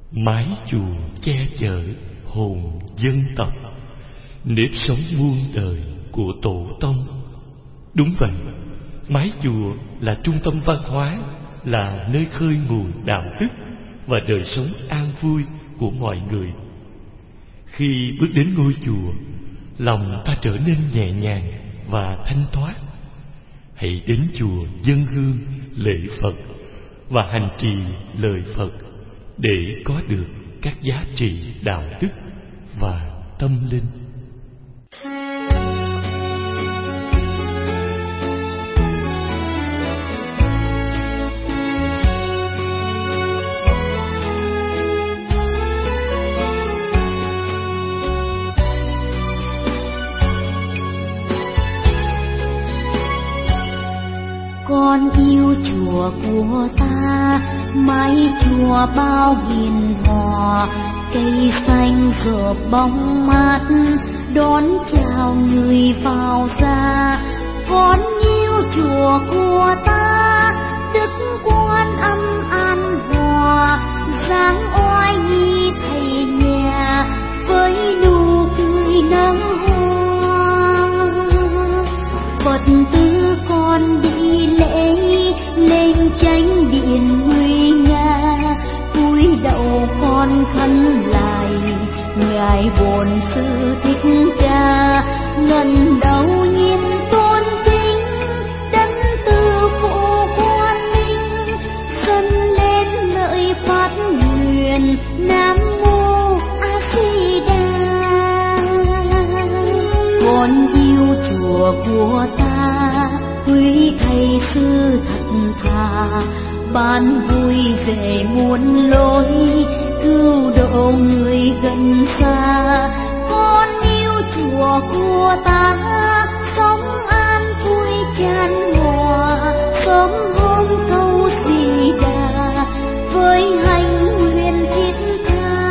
Mái chùa che chở hồn dân tộc, nếp sống muôn đời của tổ tông. Đúng vậy, mái chùa là trung tâm văn hóa, là nơi khơi nguồn đạo đức và đời sống an vui của mọi người. Khi bước đến ngôi chùa, lòng ta trở nên nhẹ nhàng và thanh thoát. Hãy đến chùa dâng hương lễ Phật và hành trì lời Phật để có được các giá trị đạo đức và tâm linh. Con yêu chùa của ta, mái chùa bao hiền hòa, cây xanh rợp bóng mát đón chào người vào ra. Con yêu chùa của ta, Đức Quan Âm an hòa, dáng oai nghi thầy nhà với nụ cười nắng hoa. Phật tử con đi lễ lên chánh điện nguy nga, cúi đầu con khấn lại ngài Bổn Sư Thích Ca, ngần đầu nhìn tôn kính đấng từ phụ Quan Minh, dâng lên lời phát nguyện Nam Mô A Di Đà. Con yêu chùa của ta, quý thầy sư thật thà, ban vui về muôn lối, cứu độ người gần xa. Con yêu chùa của ta, sống an vui chan hòa, sớm hôm câu Di Đà với hạnh nguyện thiết tha.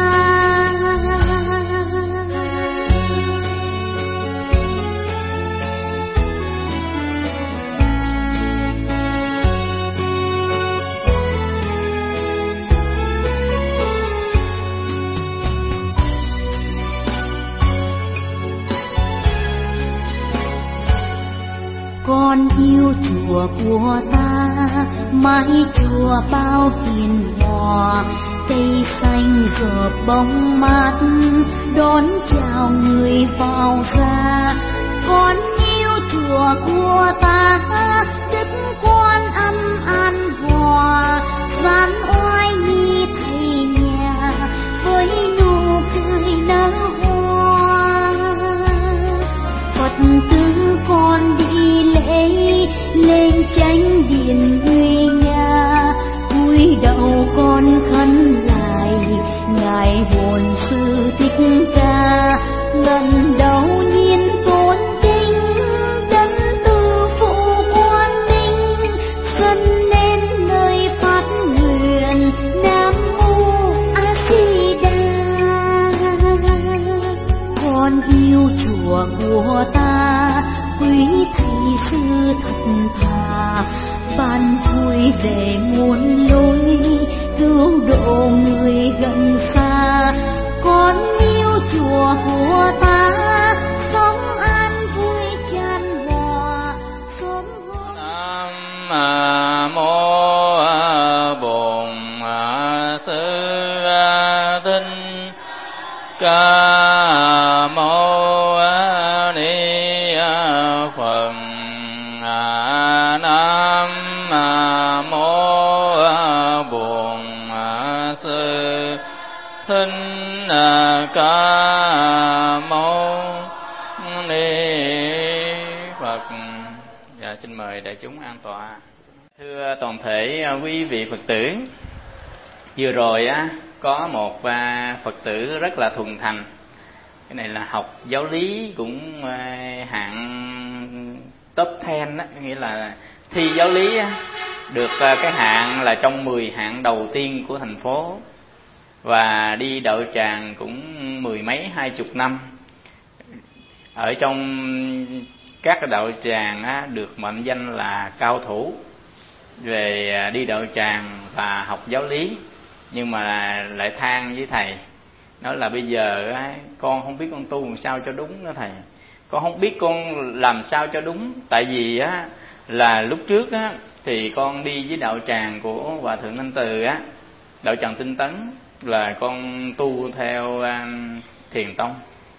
Con yêu chùa của ta, mái chùa bao hiền hòa, cây xanh rợp bóng mát đón chào người vào ra. Con yêu chùa của ta, Đức Quan Âm an hòa, dáng oai nghi thầy nhà với nụ cười nắng hoa. Phật tử con đi lễ lên chánh điện nguy nga, cúi đầu con khấn lại ngài Bổn Sư Thích Ca, ngần đầu nhìn tôn kính đấng từ phụ Quan Minh, dâng lên lời phát nguyện Nam Mô A Di Đà. Con yêu chùa của ta, quý thầy sư thật thà, ban vui về muôn lối, cứu độ người gần xa. Con yêu chùa của ta, sống an vui chan hòa, sớm hôm. Nam Mô Bổn Sư Thích Ca Mâu Ni Phật. Nam Mô Bổn Sư Thích Ca Mâu Ni Phật. Dạ, xin mời đại chúng an tọa. Thưa toàn thể quý vị Phật tử, vừa rồi có một Phật tử rất là thuần thành. Cái này là học giáo lý cũng hạng top 10 đó, nghĩa là thi giáo lý được cái hạng là trong 10 hạng đầu tiên của thành phố, và đi đạo tràng cũng 10 mấy 20 năm. Ở trong các đạo tràng được mệnh danh là cao thủ về đi đạo tràng và học giáo lý. nhưng mà lại than với thầy, nói là bây giờ con không biết con tu làm sao cho đúng đó thầy, con không biết con làm sao cho đúng. Tại vì là lúc trước thì con đi với đạo tràng của Hòa Thượng Thanh Từ đạo tràng Tinh Tấn, là con tu theo Thiền Tông.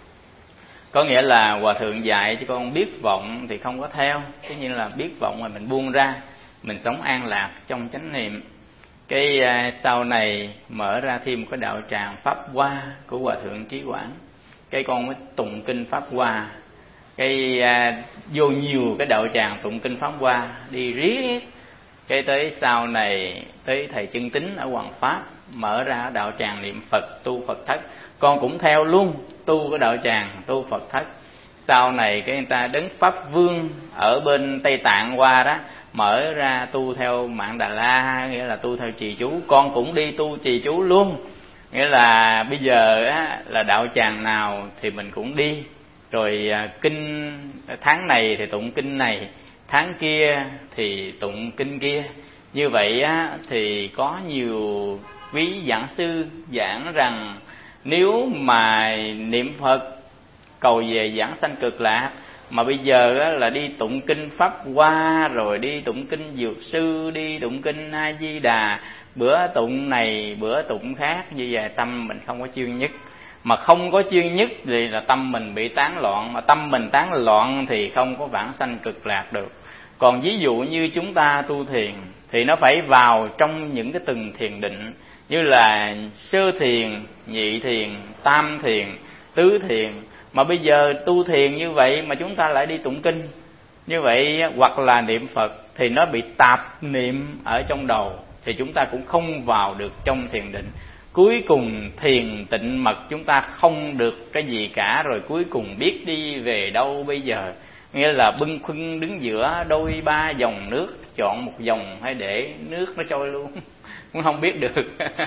Có nghĩa là Hòa Thượng dạy cho con biết vọng thì không có theo, tất nhiên là biết vọng mà mình buông ra, mình sống an lạc trong chánh niệm. Cái sau này mở ra thêm một cái đạo tràng Pháp Hoa của Hòa Thượng Trí Quảng, cái con mới tụng kinh Pháp Hoa. Cái vô nhiều cái đạo tràng tụng kinh Pháp Hoa đi riết. Cái tới sau này tới thầy Chân Tín ở Hoàng Pháp mở ra đạo tràng niệm Phật tu Phật thất, con cũng theo luôn tu cái đạo tràng tu Phật thất. Sau này cái người ta Đấng Pháp Vương ở bên Tây Tạng qua đó mở ra tu theo Mạng Đà La, nghĩa là tu theo trì chú, con cũng đi tu trì chú luôn. Nghĩa là bây giờ là đạo tràng nào thì mình cũng đi. Rồi kinh tháng này thì tụng kinh này, tháng kia thì tụng kinh kia. Như vậy thì có nhiều quý giảng sư giảng rằng nếu mà niệm Phật cầu về giảng sanh cực lạc, mà bây giờ là đi tụng kinh Pháp Hoa, rồi đi tụng kinh Dược Sư, đi tụng kinh A Di Đà, bữa tụng này bữa tụng khác, như vậy tâm mình không có chuyên nhất. Mà không có chuyên nhất thì là tâm mình bị tán loạn, mà tâm mình tán loạn thì không có vãng sanh cực lạc được. Còn ví dụ như chúng ta tu thiền thì nó phải vào trong những cái từng thiền định, như là sơ thiền, nhị thiền, tam thiền, tứ thiền. Mà bây giờ tu thiền như vậy mà chúng ta lại đi tụng kinh như vậy, hoặc là niệm Phật, thì nó bị tạp niệm ở trong đầu, thì chúng ta cũng không vào được trong thiền định. Cuối cùng thiền tịnh mật chúng ta không được cái gì cả, rồi cuối cùng biết đi về đâu bây giờ. Nghĩa là bâng khuâng đứng giữa đôi ba dòng nước, chọn một dòng hay để nước nó trôi luôn cũng không biết được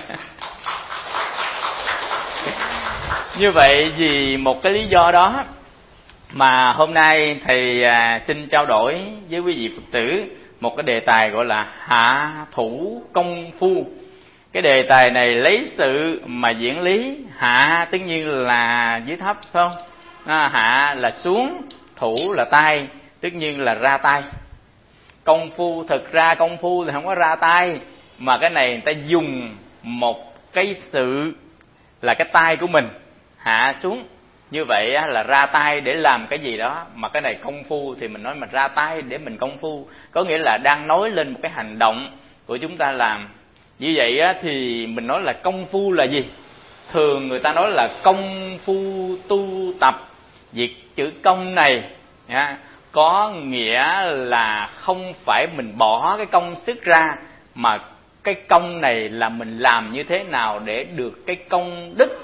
Như vậy vì một cái lý do đó mà hôm nay thầy xin trao đổi với quý vị Phật tử một cái đề tài gọi là hạ thủ công phu. Cái đề tài này lấy sự mà diễn lý. Hạ tất nhiên là dưới thấp, phải không? Hạ là xuống, thủ là tay, tất nhiên là ra tay. Công phu, thực ra công phu thì không có ra tay, mà cái này người ta dùng một cái sự là cái tay của mình hạ xuống, như vậy là ra tay để làm cái gì đó. Mà cái này công phu thì mình nói mà ra tay để mình công phu, có nghĩa là đang nói lên một cái hành động của chúng ta làm. Như vậy thì mình nói là công phu là gì? Thường người ta nói là công phu tu tập. Việc chữ công này có nghĩa là không phải mình bỏ cái công sức ra, mà cái công này là mình làm như thế nào để được cái công đức.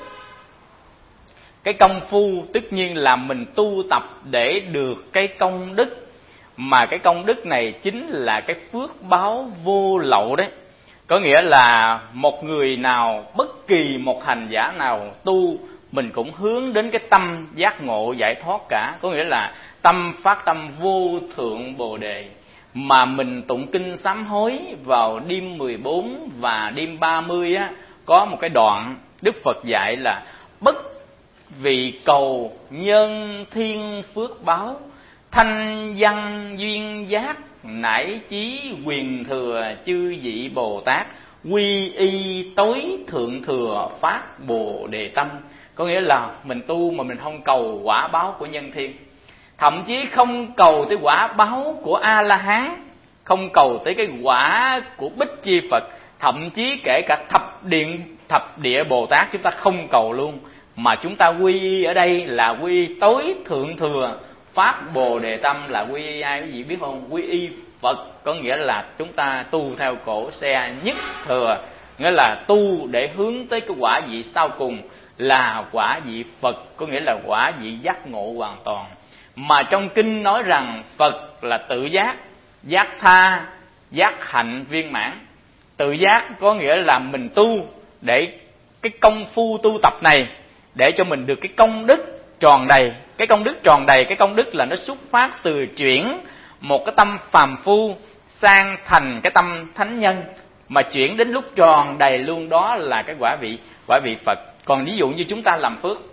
Cái công phu tất nhiên là mình tu tập để được cái công đức, mà cái công đức này chính là cái phước báo vô lậu đấy. Có nghĩa là một người nào, bất kỳ một hành giả nào tu, mình cũng hướng đến cái tâm giác ngộ giải thoát cả. Có nghĩa là tâm phát tâm vô thượng Bồ Đề. Mà mình tụng kinh sám hối vào đêm 14 và đêm 30 có một cái đoạn Đức Phật dạy là bất vì cầu nhân thiên phước báo, thanh văn duyên giác, nải chí quyền thừa chư vị Bồ Tát, quy y tối thượng thừa phát Bồ Đề tâm. Có nghĩa là mình tu mà mình không cầu quả báo của nhân thiên, thậm chí không cầu tới quả báo của A-la-hán, không cầu tới cái quả của Bích Chi Phật, thậm chí kể cả thập địa Bồ Tát chúng ta không cầu luôn. Mà chúng ta quy y ở đây là quy y tối thượng thừa phát Bồ Đề tâm. Là quy y ai quý vị biết không? Quy y Phật, có nghĩa là chúng ta tu theo cổ xe nhất thừa, nghĩa là tu để hướng tới cái quả vị sau cùng là quả vị Phật, có nghĩa là quả vị giác ngộ hoàn toàn. Mà trong kinh nói rằng Phật là tự giác, giác tha, giác hạnh viên mãn. Tự giác có nghĩa là mình tu để cái công phu tu tập này để cho mình được cái công đức tròn đầy. Cái công đức tròn đầy, cái công đức là nó xuất phát từ chuyển một cái tâm phàm phu sang thành cái tâm thánh nhân. mà chuyển đến lúc tròn đầy luôn, đó là cái quả vị Phật. Còn ví dụ như chúng ta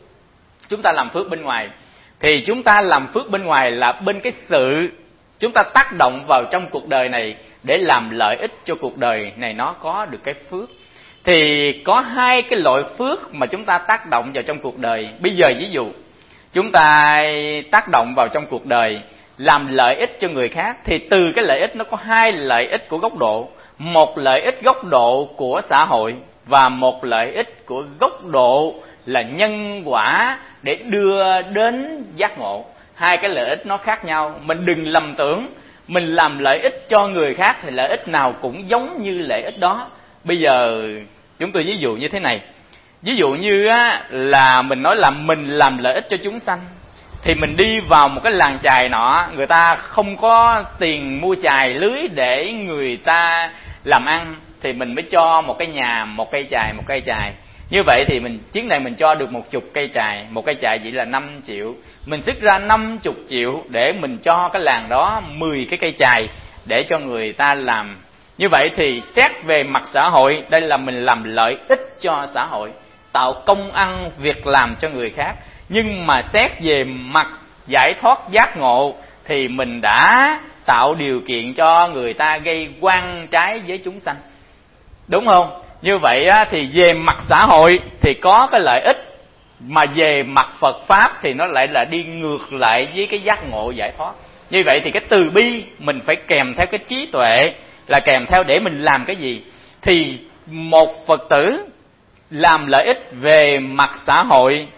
làm phước bên ngoài, thì chúng ta làm phước bên ngoài là bên cái sự chúng ta tác động vào trong cuộc đời này để làm lợi ích cho cuộc đời này nó có được cái phước. Thì có hai cái loại phước mà chúng ta tác động vào trong cuộc đời. Bây giờ ví dụ chúng ta tác động vào trong cuộc đời làm lợi ích cho người khác, thì từ cái lợi ích nó có hai lợi ích của góc độ. Một lợi ích góc độ của xã hội và một lợi ích của góc độ là nhân quả để đưa đến giác ngộ. Hai cái lợi ích nó khác nhau. Mình đừng lầm tưởng mình làm lợi ích cho người khác thì lợi ích nào cũng giống như lợi ích đó. Bây giờ chúng tôi ví dụ như thế này. Ví dụ như là mình nói là mình làm lợi ích cho chúng sanh, thì mình đi vào một cái làng chài nọ, người ta không có tiền mua chài lưới để người ta làm ăn, thì mình mới cho một cái nhà, một cây chài. Như vậy thì chuyến này mình cho được 10 cây chài, một cây chài chỉ là 5 triệu. Mình xuất ra 50 triệu để mình cho cái làng đó 10 cái cây chài để cho người ta làm. Như vậy thì xét về mặt xã hội, đây là mình làm lợi ích cho xã hội, tạo công ăn việc làm cho người khác. Nhưng mà xét về mặt giải thoát giác ngộ thì mình đã tạo điều kiện cho người ta gây oan trái với chúng sanh, đúng không? Như vậy thì về mặt xã hội thì có cái lợi ích, mà về mặt Phật Pháp thì nó lại là đi ngược lại với cái giác ngộ giải thoát. Như vậy thì cái từ bi mình phải kèm theo cái trí tuệ, là kèm theo để mình làm cái gì. Thì một Phật tử làm lợi ích về mặt xã hội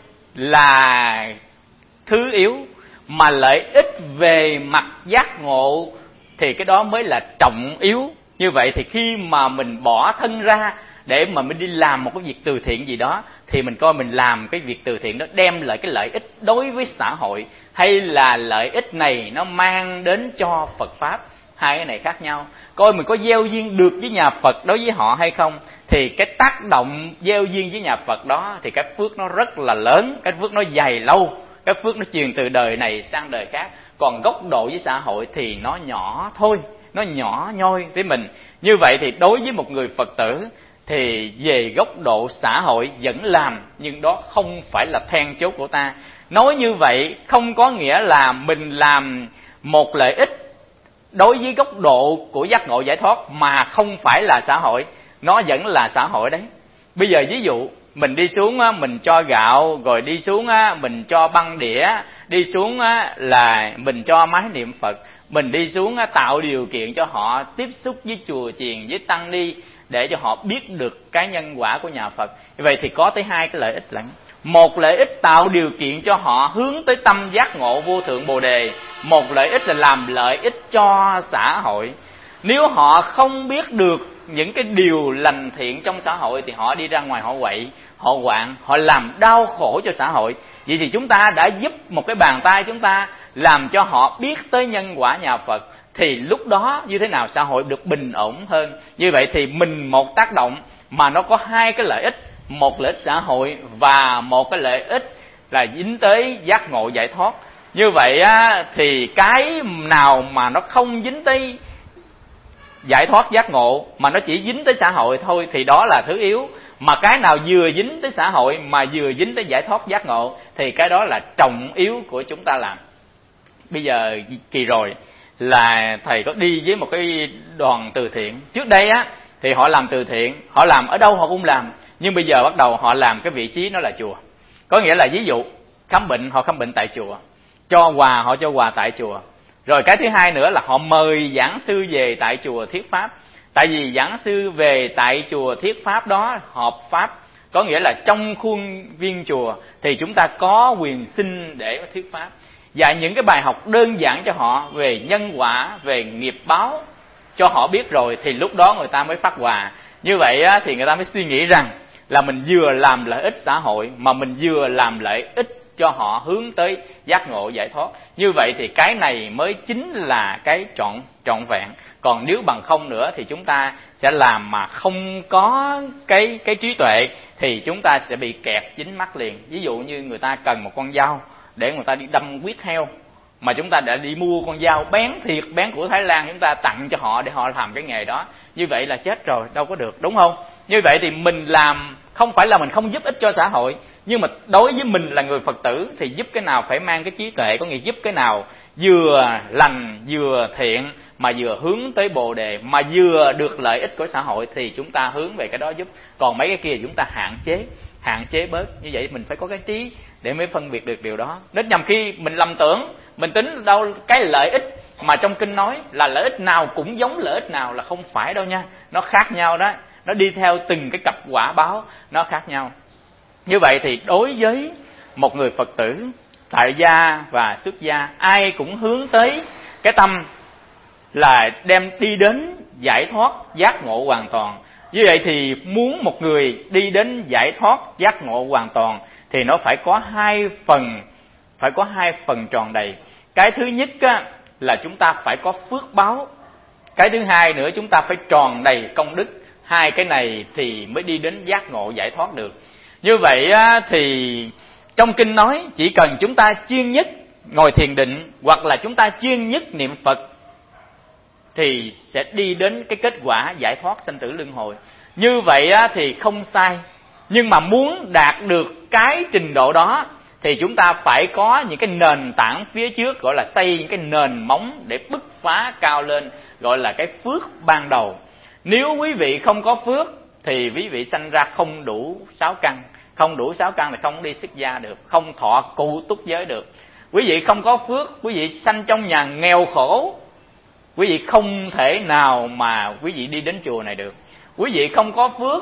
là thứ yếu, mà lợi ích về mặt giác ngộ thì cái đó mới là trọng yếu. Như vậy thì khi mà mình bỏ thân ra để mà mình đi làm một cái việc từ thiện gì đó, thì mình coi mình làm cái việc từ thiện đó đem lại cái lợi ích đối với xã hội, hay là lợi ích này nó mang đến cho Phật Pháp. Hai cái này khác nhau. Coi mình có gieo duyên được với nhà Phật đối với họ hay không, thì cái tác động gieo duyên với nhà Phật đó thì cái phước nó rất là lớn, cái phước nó dày lâu, cái phước nó truyền từ đời này sang đời khác. Còn góc độ với xã hội thì nó nhỏ thôi, nó nhỏ nhoi với mình. Như vậy thì đối với một người Phật tử thì về góc độ xã hội vẫn làm, nhưng đó không phải là then chốt của ta. Nói như vậy không có nghĩa là mình làm một lợi ích đối với góc độ của giác ngộ giải thoát mà không phải là xã hội, nó vẫn là xã hội đấy. Bây giờ ví dụ mình đi xuống mình cho gạo, rồi đi xuống mình cho băng đĩa, đi xuống là mình cho máy niệm Phật, mình đi xuống tạo điều kiện cho họ tiếp xúc với chùa chiền, với tăng ni, để cho họ biết được cái nhân quả của nhà Phật. Như vậy thì có tới hai cái lợi ích lẫn. Một lợi ích tạo điều kiện cho họ hướng tới tâm giác ngộ vô thượng Bồ Đề, một lợi ích là làm lợi ích cho xã hội. Nếu họ không biết được những cái điều lành thiện trong xã hội thì họ đi ra ngoài họ quậy, họ quạng, họ làm đau khổ cho xã hội. Vậy thì chúng ta đã giúp một cái bàn tay chúng ta làm cho họ biết tới nhân quả nhà Phật, thì lúc đó như thế nào xã hội được bình ổn hơn. Như vậy thì mình một tác động mà nó có hai cái lợi ích, một lợi ích xã hội và một cái lợi ích là dính tới giác ngộ giải thoát. Như vậy thì cái nào mà nó không dính tới giải thoát giác ngộ mà nó chỉ dính tới xã hội thôi thì đó là thứ yếu. Mà cái nào vừa dính tới xã hội mà vừa dính tới giải thoát giác ngộ thì cái đó là trọng yếu của chúng ta làm. Bây giờ kỳ rồi là thầy có đi với một cái đoàn từ thiện. Trước đây thì họ làm từ thiện, họ làm ở đâu họ cũng làm, nhưng bây giờ bắt đầu họ làm cái vị trí nó là chùa. Có nghĩa là ví dụ khám bệnh, họ khám bệnh tại chùa, cho quà, họ cho quà tại chùa. Rồi cái thứ hai nữa là họ mời giảng sư về tại chùa thuyết pháp. Tại vì giảng sư về tại chùa thuyết pháp đó hợp pháp, có nghĩa là trong khuôn viên chùa thì chúng ta có quyền xin để thuyết pháp, dạy những cái bài học đơn giản cho họ về nhân quả, về nghiệp báo cho họ biết, rồi thì lúc đó người ta mới phát quà. Như vậy thì người ta mới suy nghĩ rằng là mình vừa làm lợi ích xã hội mà mình vừa làm lợi ích cho họ hướng tới giác ngộ giải thoát. Như vậy thì cái này mới chính là cái trọn vẹn. Còn nếu bằng không nữa thì chúng ta sẽ làm mà không có cái trí tuệ thì chúng ta sẽ bị kẹt dính mắc liền. Ví dụ như người ta cần một con dao để người ta đi đâm huyết heo, mà chúng ta đã đi mua con dao bén thiệt, bén của Thái Lan, chúng ta tặng cho họ để họ làm cái nghề đó, như vậy là chết rồi, đâu có được, đúng không? Như vậy thì mình làm không phải là mình không giúp ích cho xã hội, nhưng mà đối với mình là người Phật tử thì giúp cái nào phải mang cái trí tuệ, có nghĩa giúp cái nào vừa lành vừa thiện mà vừa hướng tới Bồ đề, mà vừa được lợi ích của xã hội thì chúng ta hướng về cái đó giúp. Còn mấy cái kia chúng ta hạn chế bớt. Như vậy mình phải có cái trí để mới phân biệt được điều đó. Nếu nhầm khi mình lầm tưởng, mình tính đâu cái lợi ích mà trong kinh nói là lợi ích nào cũng giống lợi ích nào, là không phải đâu nha, nó khác nhau đó, nó đi theo từng cái cặp quả báo nó khác nhau. Như vậy thì đối với một người Phật tử, tại gia và xuất gia, ai cũng hướng tới cái tâm là đem đi đến giải thoát giác ngộ hoàn toàn. Như vậy thì muốn một người đi đến giải thoát giác ngộ hoàn toàn thì nó phải có hai phần tròn đầy. Cái thứ nhất á, là chúng ta phải có phước báo. Cái thứ hai nữa, chúng ta phải tròn đầy công đức. Hai cái này thì mới đi đến giác ngộ giải thoát được. Như vậy á, thì trong kinh nói chỉ cần chúng ta chuyên nhất ngồi thiền định hoặc là chúng ta chuyên nhất niệm Phật thì sẽ đi đến cái kết quả giải thoát sanh tử luân hồi. Như vậy á, thì không sai. Nhưng mà muốn đạt được cái trình độ đó thì chúng ta phải có những cái nền tảng phía trước, gọi là xây những cái nền móng để bứt phá cao lên, gọi là cái phước ban đầu. Nếu quý vị không có phước thì quý vị sanh ra không đủ 6 căn. Không đủ 6 căn thì không đi xuất gia được, không thọ cụ túc giới được. Quý vị không có phước, quý vị sanh trong nhà nghèo khổ, quý vị không thể nào mà quý vị đi đến chùa này được. Quý vị không có phước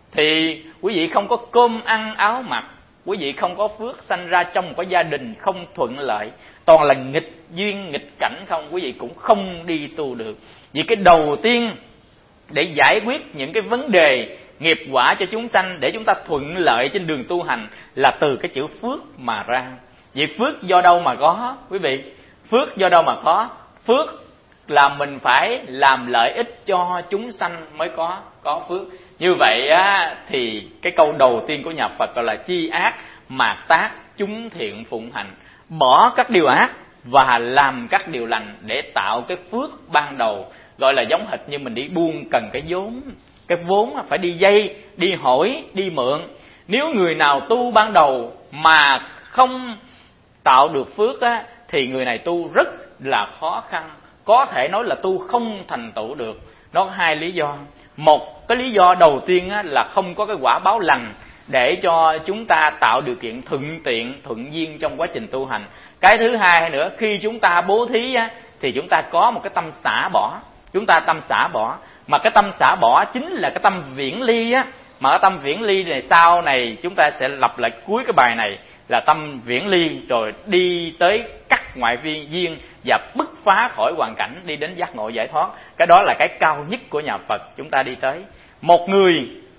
thì quý vị không có cơm ăn áo mặc. Quý vị không có phước sanh ra trong một cái gia đình không thuận lợi, toàn là nghịch duyên, nghịch cảnh không, quý vị cũng không đi tu được. Vì cái đầu tiên để giải quyết những cái vấn đề nghiệp quả cho chúng sanh, để chúng ta thuận lợi trên đường tu hành là từ cái chữ phước mà ra. Vậy phước do đâu mà có quý vị? Phước do đâu mà có? Phước là mình phải làm lợi ích cho chúng sanh mới có phước. Như vậy á, thì cái câu đầu tiên của nhà Phật gọi là chi ác mạt tác chúng thiện phụng hành. Bỏ các điều ác và làm các điều lành để tạo cái phước ban đầu. Gọi là giống hệt như mình đi buôn cần cái vốn. Cái vốn phải đi vay, đi hỏi, đi mượn. Nếu người nào tu ban đầu mà không tạo được phước á, thì người này tu rất là khó khăn. Có thể nói là tu không thành tựu được. Nó có hai lý do. Một cái lý do đầu tiên á, là không có cái quả báo lành để cho chúng ta tạo điều kiện thuận tiện, thuận duyên trong quá trình tu hành. Cái thứ hai nữa, khi chúng ta bố thí á, thì chúng ta có một cái tâm xả bỏ. Chúng ta tâm xả bỏ. Mà cái tâm xả bỏ chính là cái tâm viễn ly á. Mà cái tâm viễn ly này sau này chúng ta sẽ lặp lại cuối cái bài này là tâm viễn ly, rồi đi tới cắt ngoại duyên và bứt phá khỏi hoàn cảnh, đi đến giác ngộ giải thoát. Cái đó là cái cao nhất của nhà Phật chúng ta đi tới. Một người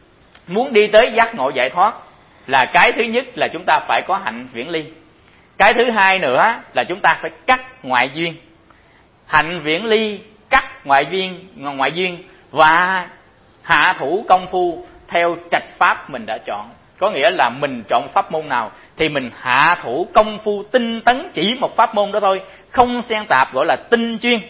muốn đi tới giác ngộ giải thoát là cái thứ nhất là chúng ta phải có hạnh viễn ly. Cái thứ hai nữa là chúng ta phải cắt ngoại duyên. Hạnh viễn ly, cắt ngoại duyên và hạ thủ công phu theo trạch pháp mình đã chọn. Có nghĩa là mình chọn pháp môn nào thì mình hạ thủ công phu tinh tấn chỉ một pháp môn đó thôi, không xen tạp, gọi là tinh chuyên.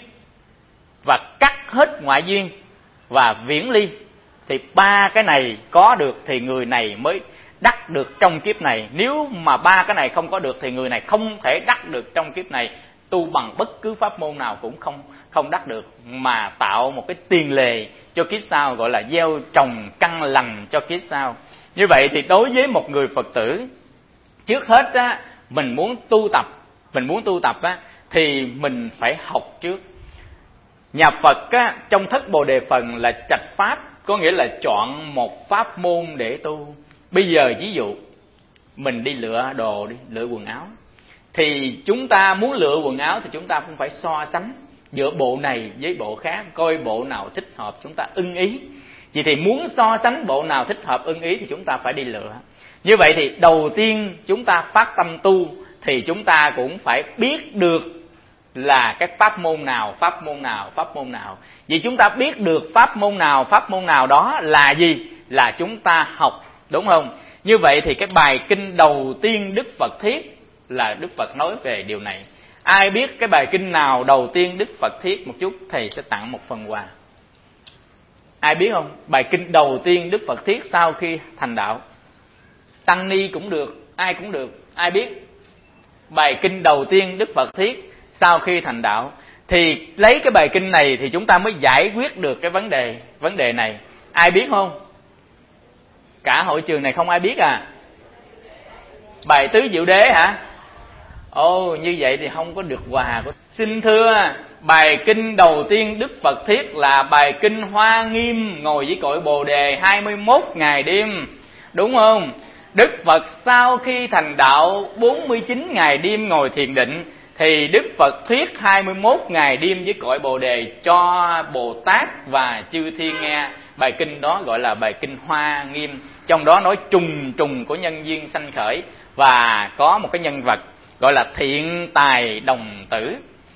Và cắt hết ngoại duyên và viễn ly. Thì ba cái này có được thì người này mới đắc được trong kiếp này. Nếu mà ba cái này không có được thì người này không thể đắc được trong kiếp này. Tu bằng bất cứ pháp môn nào cũng không đắc được, mà tạo một cái tiền lệ cho kiếp sau, gọi là gieo trồng căn lành cho kiếp sau. Như vậy thì đối với một người Phật tử, trước hết á, mình muốn tu tập á, thì mình phải học trước. Nhà Phật á, trong thất Bồ Đề phần là trạch pháp, có nghĩa là chọn một pháp môn để tu. Bây giờ ví dụ mình đi lựa đồ, lựa quần áo, thì chúng ta muốn lựa quần áo thì chúng ta cũng phải so sánh giữa bộ này với bộ khác, coi bộ nào thích hợp chúng ta ưng ý. Vậy thì muốn so sánh bộ nào thích hợp ưng ý thì chúng ta phải đi lựa. Như vậy thì đầu tiên chúng ta phát tâm tu thì chúng ta cũng phải biết được là cái pháp môn nào. Vì chúng ta biết được pháp môn nào đó là gì? Là chúng ta học, đúng không? Như vậy thì cái bài kinh đầu tiên Đức Phật thuyết là Đức Phật nói về điều này. Ai biết cái bài kinh nào đầu tiên Đức Phật thiết một chút, thầy sẽ tặng một phần quà. Ai biết không? Bài kinh đầu tiên Đức Phật thiết sau khi thành đạo. Tăng ni cũng được, ai cũng được. Ai biết bài kinh đầu tiên Đức Phật thiết sau khi thành đạo, thì lấy cái bài kinh này thì chúng ta mới giải quyết được cái vấn đề này. Ai biết không? Cả hội trường này không ai biết à? Bài Tứ Diệu Đế hả? Ồ, như vậy thì không có được quà. Xin thưa, bài kinh đầu tiên Đức Phật thiết là bài kinh Hoa Nghiêm ngồi với cội Bồ Đề 21 ngày đêm. Đúng không? Đức Phật sau khi thành đạo 49 ngày đêm ngồi thiền định, thì Đức Phật thuyết 21 ngày đêm với cội Bồ Đề cho Bồ Tát và chư thiên nghe. Bài kinh đó gọi là bài kinh Hoa Nghiêm. Trong đó nói trùng trùng của nhân duyên sanh khởi, và có một cái nhân vật gọi là Thiện Tài Đồng Tử.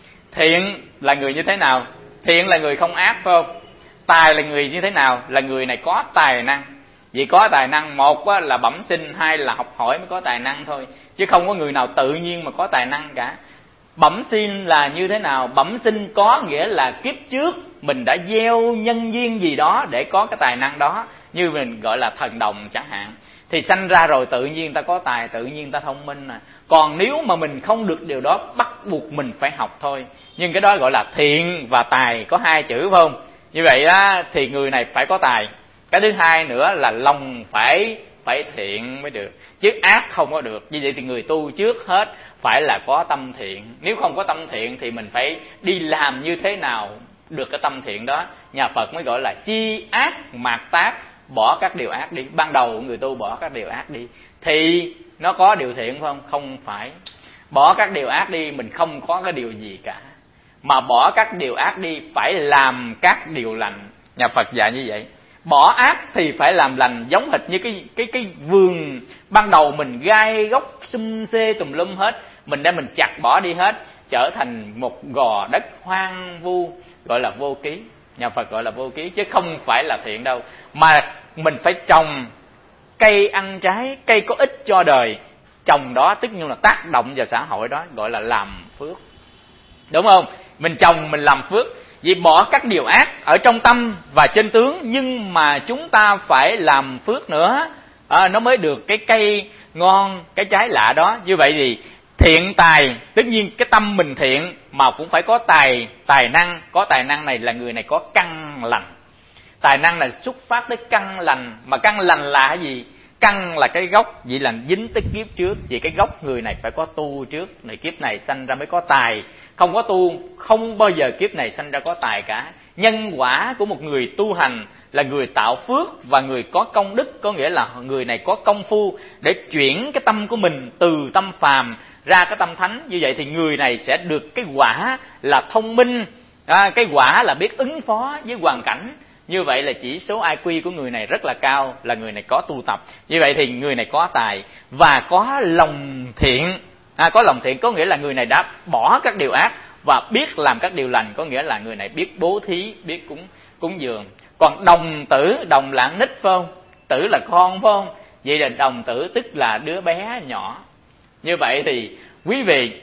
Thiện là người như thế nào? Thiện là người không ác, phải không? Tài là người như thế nào? Là người này có tài năng. Vì có tài năng, một là bẩm sinh, hai là học hỏi mới có tài năng thôi, chứ không có người nào tự nhiên mà có tài năng cả. Bẩm sinh là như thế nào? Bẩm sinh có nghĩa là kiếp trước mình đã gieo nhân duyên gì đó để có cái tài năng đó, như mình gọi là thần đồng chẳng hạn. Thì sanh ra rồi tự nhiên ta có tài, tự nhiên ta thông minh nè. Còn nếu mà mình không được điều đó, bắt buộc mình phải học thôi. Nhưng cái đó gọi là thiện và tài, có hai chữ phải không? Như vậy á, thì người này phải có tài. Cái thứ hai nữa là lòng phải thiện mới được, chứ ác không có được. Như vậy thì người tu trước hết phải là có tâm thiện. Nếu không có tâm thiện thì mình phải đi làm như thế nào được cái tâm thiện đó. Nhà Phật mới gọi là chi ác mạt tác, bỏ các điều ác đi. Ban đầu người tu bỏ các điều ác đi thì nó có điều thiện không? Không phải. Bỏ các điều ác đi mình không có cái điều gì cả, mà bỏ các điều ác đi phải làm các điều lành. Nhà Phật dạy như vậy. Bỏ ác thì phải làm lành, giống hệt như cái vườn ban đầu mình gai gốc xum xê tùm lum hết, mình đem mình chặt bỏ đi hết, trở thành một gò đất hoang vu, gọi là vô ký. Nhà Phật gọi là vô ký, chứ không phải là thiện đâu. Mà mình phải trồng cây ăn trái, cây có ích cho đời. Trồng đó tức như là tác động vào xã hội, đó gọi là làm phước. Đúng không? Mình trồng mình làm phước. Vì bỏ các điều ác ở trong tâm và trên tướng, nhưng mà chúng ta phải làm phước nữa, nó mới được cái cây ngon, cái trái lạ đó. Như vậy thì thiện tài, tất nhiên cái tâm mình thiện mà cũng phải có tài năng. Có tài năng này là người này có căn lành. Tài năng là xuất phát tới căn lành. Mà căn lành là cái gì? Căn là cái gốc, vậy là dính tới kiếp trước. Vì cái gốc người này phải có tu trước, này kiếp này sanh ra mới có tài. Không có tu, không bao giờ kiếp này sanh ra có tài cả. Nhân quả của một người tu hành là người tạo phước và người có công đức, có nghĩa là người này có công phu để chuyển cái tâm của mình từ tâm phàm ra cái tâm thánh. Như vậy thì người này sẽ được cái quả là thông minh, cái quả là biết ứng phó với hoàn cảnh. Như vậy là chỉ số IQ của người này rất là cao, là người này có tu tập. Như vậy thì người này có tài và có lòng thiện. Có lòng thiện có nghĩa là người này đã bỏ các điều ác và biết làm các điều lành, có nghĩa là người này biết bố thí, biết cúng dường. Còn đồng tử, đồng là nít phải không? Tử là con phải không? Vậy là đồng tử tức là đứa bé nhỏ. Như vậy thì quý vị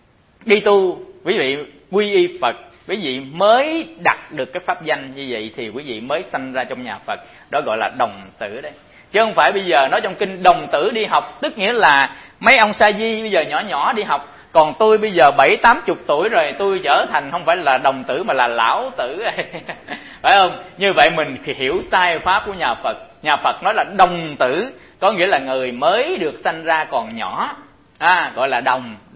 đi tu, quý vị quy y Phật, quý vị mới đặt được cái pháp danh như vậy thì quý vị mới sanh ra trong nhà Phật. Đó gọi là đồng tử đấy. Chứ không phải bây giờ nói trong kinh đồng tử đi học, tức nghĩa là mấy ông sa di bây giờ nhỏ nhỏ đi học, còn tôi bây giờ 70-80 tuổi rồi, tôi trở thành không phải là đồng tử mà là lão tử. Phải không? Như vậy mình hiểu sai pháp của nhà Phật. Nhà Phật nói là đồng tử, có nghĩa là người mới được sanh ra còn nhỏ, gọi là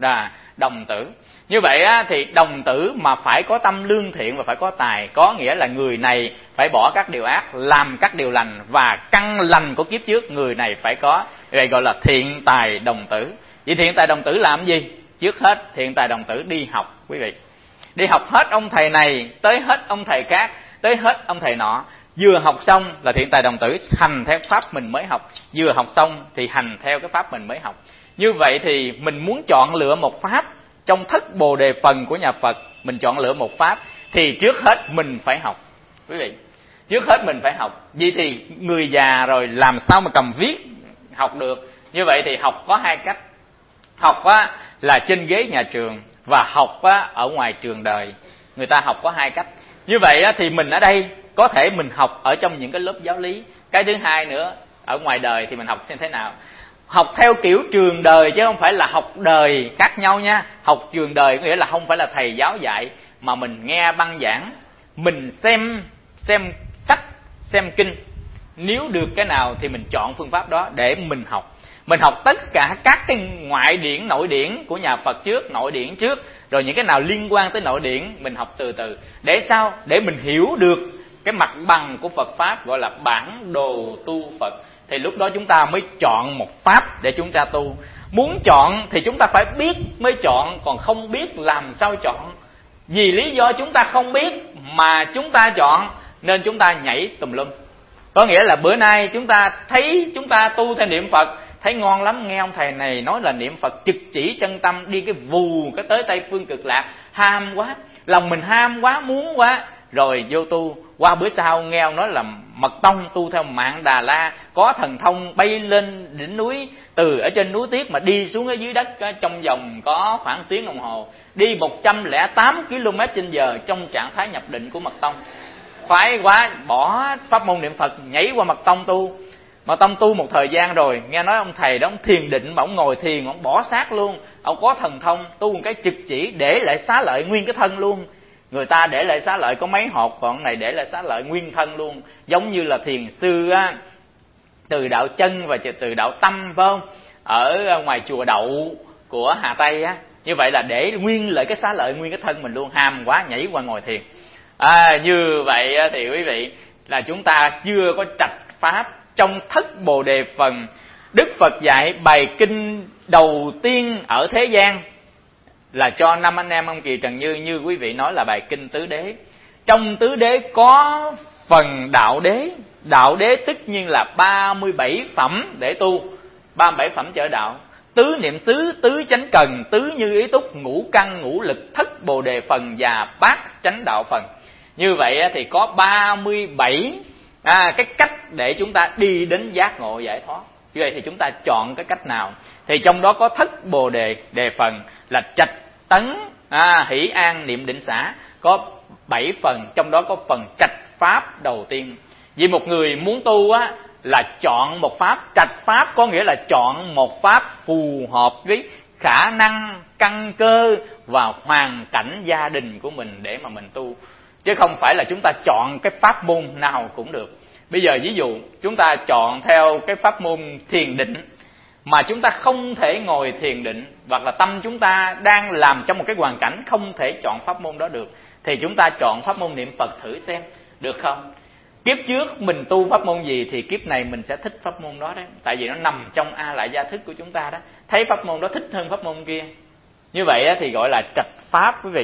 đồng tử. Như vậy thì đồng tử mà phải có tâm lương thiện và phải có tài, có nghĩa là người này phải bỏ các điều ác, làm các điều lành, và căn lành của kiếp trước người này phải có. Vậy gọi là thiện tài đồng tử. Vậy thiện tài đồng tử làm gì? Trước hết thiện tài đồng tử đi học, quý vị. Đi học hết ông thầy này, tới hết ông thầy khác, tới hết ông thầy nọ. Vừa học xong là thiện tài đồng tử hành theo pháp mình mới học. Vừa học xong thì hành theo cái pháp mình mới học. Như vậy thì mình muốn chọn lựa một pháp trong thất bồ đề phần của nhà Phật, mình chọn lựa một pháp thì trước hết mình phải học, quý vị. Trước hết mình phải học. Vì thì người già rồi làm sao mà cầm viết học được. Như vậy thì học có hai cách. Học là trên ghế nhà trường và học ở ngoài trường đời. Người ta học có hai cách. Như vậy thì mình ở đây có thể mình học ở trong những cái lớp giáo lý. Cái thứ hai nữa, ở ngoài đời thì mình học như thế nào? Học theo kiểu trường đời chứ không phải là học đời, khác nhau nha. Học trường đời có nghĩa là không phải là thầy giáo dạy, mà mình nghe băng giảng, mình xem sách, xem kinh. Nếu được cái nào thì mình chọn phương pháp đó để mình học. Mình học tất cả các cái ngoại điển, nội điển của nhà Phật trước, nội điển trước, rồi những cái nào liên quan tới nội điển mình học từ từ. Để sao? Để mình hiểu được cái mặt bằng của Phật Pháp, gọi là bản đồ tu Phật. Thì lúc đó chúng ta mới chọn một pháp để chúng ta tu. Muốn chọn thì chúng ta phải biết mới chọn, còn không biết làm sao chọn. Vì lý do chúng ta không biết mà chúng ta chọn, nên chúng ta nhảy tùm lum. Có nghĩa là bữa nay chúng ta thấy chúng ta tu theo niệm Phật, thấy ngon lắm, nghe ông thầy này nói là niệm Phật trực chỉ chân tâm, đi cái vù cái tới Tây Phương Cực Lạc, ham quá, lòng mình ham quá, muốn quá, rồi vô tu. Qua bữa sau nghe ông nói là Mật Tông tu theo Mạn Đà La, có thần thông bay lên đỉnh núi, từ ở trên núi Tiết mà đi xuống ở dưới đất trong vòng có khoảng tiếng đồng hồ, đi 108 km/h trong trạng thái nhập định của Mật Tông. Khoái quá, bỏ pháp môn niệm Phật, nhảy qua Mật Tông tu. Mật Tông tu một thời gian rồi, nghe nói ông thầy đó ông thiền định mà ông ngồi thiền, ông bỏ xác luôn. Ông có thần thông, tu một cái trực chỉ để lại xá lợi nguyên cái thân luôn. Người ta để lại xá lợi có mấy hột, còn này để lại xá lợi nguyên thân luôn. Giống như là thiền sư từ đạo Chân và từ đạo Tâm, phải không? Ở ngoài chùa Đậu của Hà Tây như vậy là để nguyên lại cái xá lợi nguyên cái thân mình luôn. Ham quá, nhảy qua ngồi thiền. Như vậy thì quý vị là chúng ta chưa có trạch pháp. Trong Thất Bồ Đề Phần, Đức Phật dạy bài kinh đầu tiên ở thế gian là cho 5 anh em ông Kỳ Trần như quý vị nói là bài kinh Tứ Đế. Trong Tứ Đế có phần đạo đế. Đạo đế tất nhiên là 37 phẩm để tu, 37 phẩm chở đạo. Tứ niệm xứ, tứ chánh cần, tứ như ý túc, ngũ căn, ngũ lực, thất bồ đề phần và bát chánh đạo phần. Như vậy thì có 37 cái cách để chúng ta đi đến giác ngộ giải thoát. Như vậy thì chúng ta chọn cái cách nào? Thì trong đó có thất bồ đề phần là trạch tấn, hỷ an, niệm định xả, có 7 phần, trong đó có phần trạch pháp đầu tiên. Vì một người muốn tu là chọn một pháp. Trạch pháp có nghĩa là chọn một pháp phù hợp với khả năng, căn cơ và hoàn cảnh gia đình của mình để mà mình tu, chứ không phải là chúng ta chọn cái pháp môn nào cũng được. Bây giờ ví dụ chúng ta chọn theo cái pháp môn thiền định mà chúng ta không thể ngồi thiền định, hoặc là tâm chúng ta đang làm trong một cái hoàn cảnh không thể chọn pháp môn đó được, thì chúng ta chọn pháp môn niệm Phật thử xem được không. Kiếp trước mình tu pháp môn gì thì kiếp này mình sẽ thích pháp môn đó đấy. Tại vì nó nằm trong A Lại Gia Thức của chúng ta đó. Thấy pháp môn đó thích hơn pháp môn kia. Như vậy thì gọi là trạch pháp quý vị.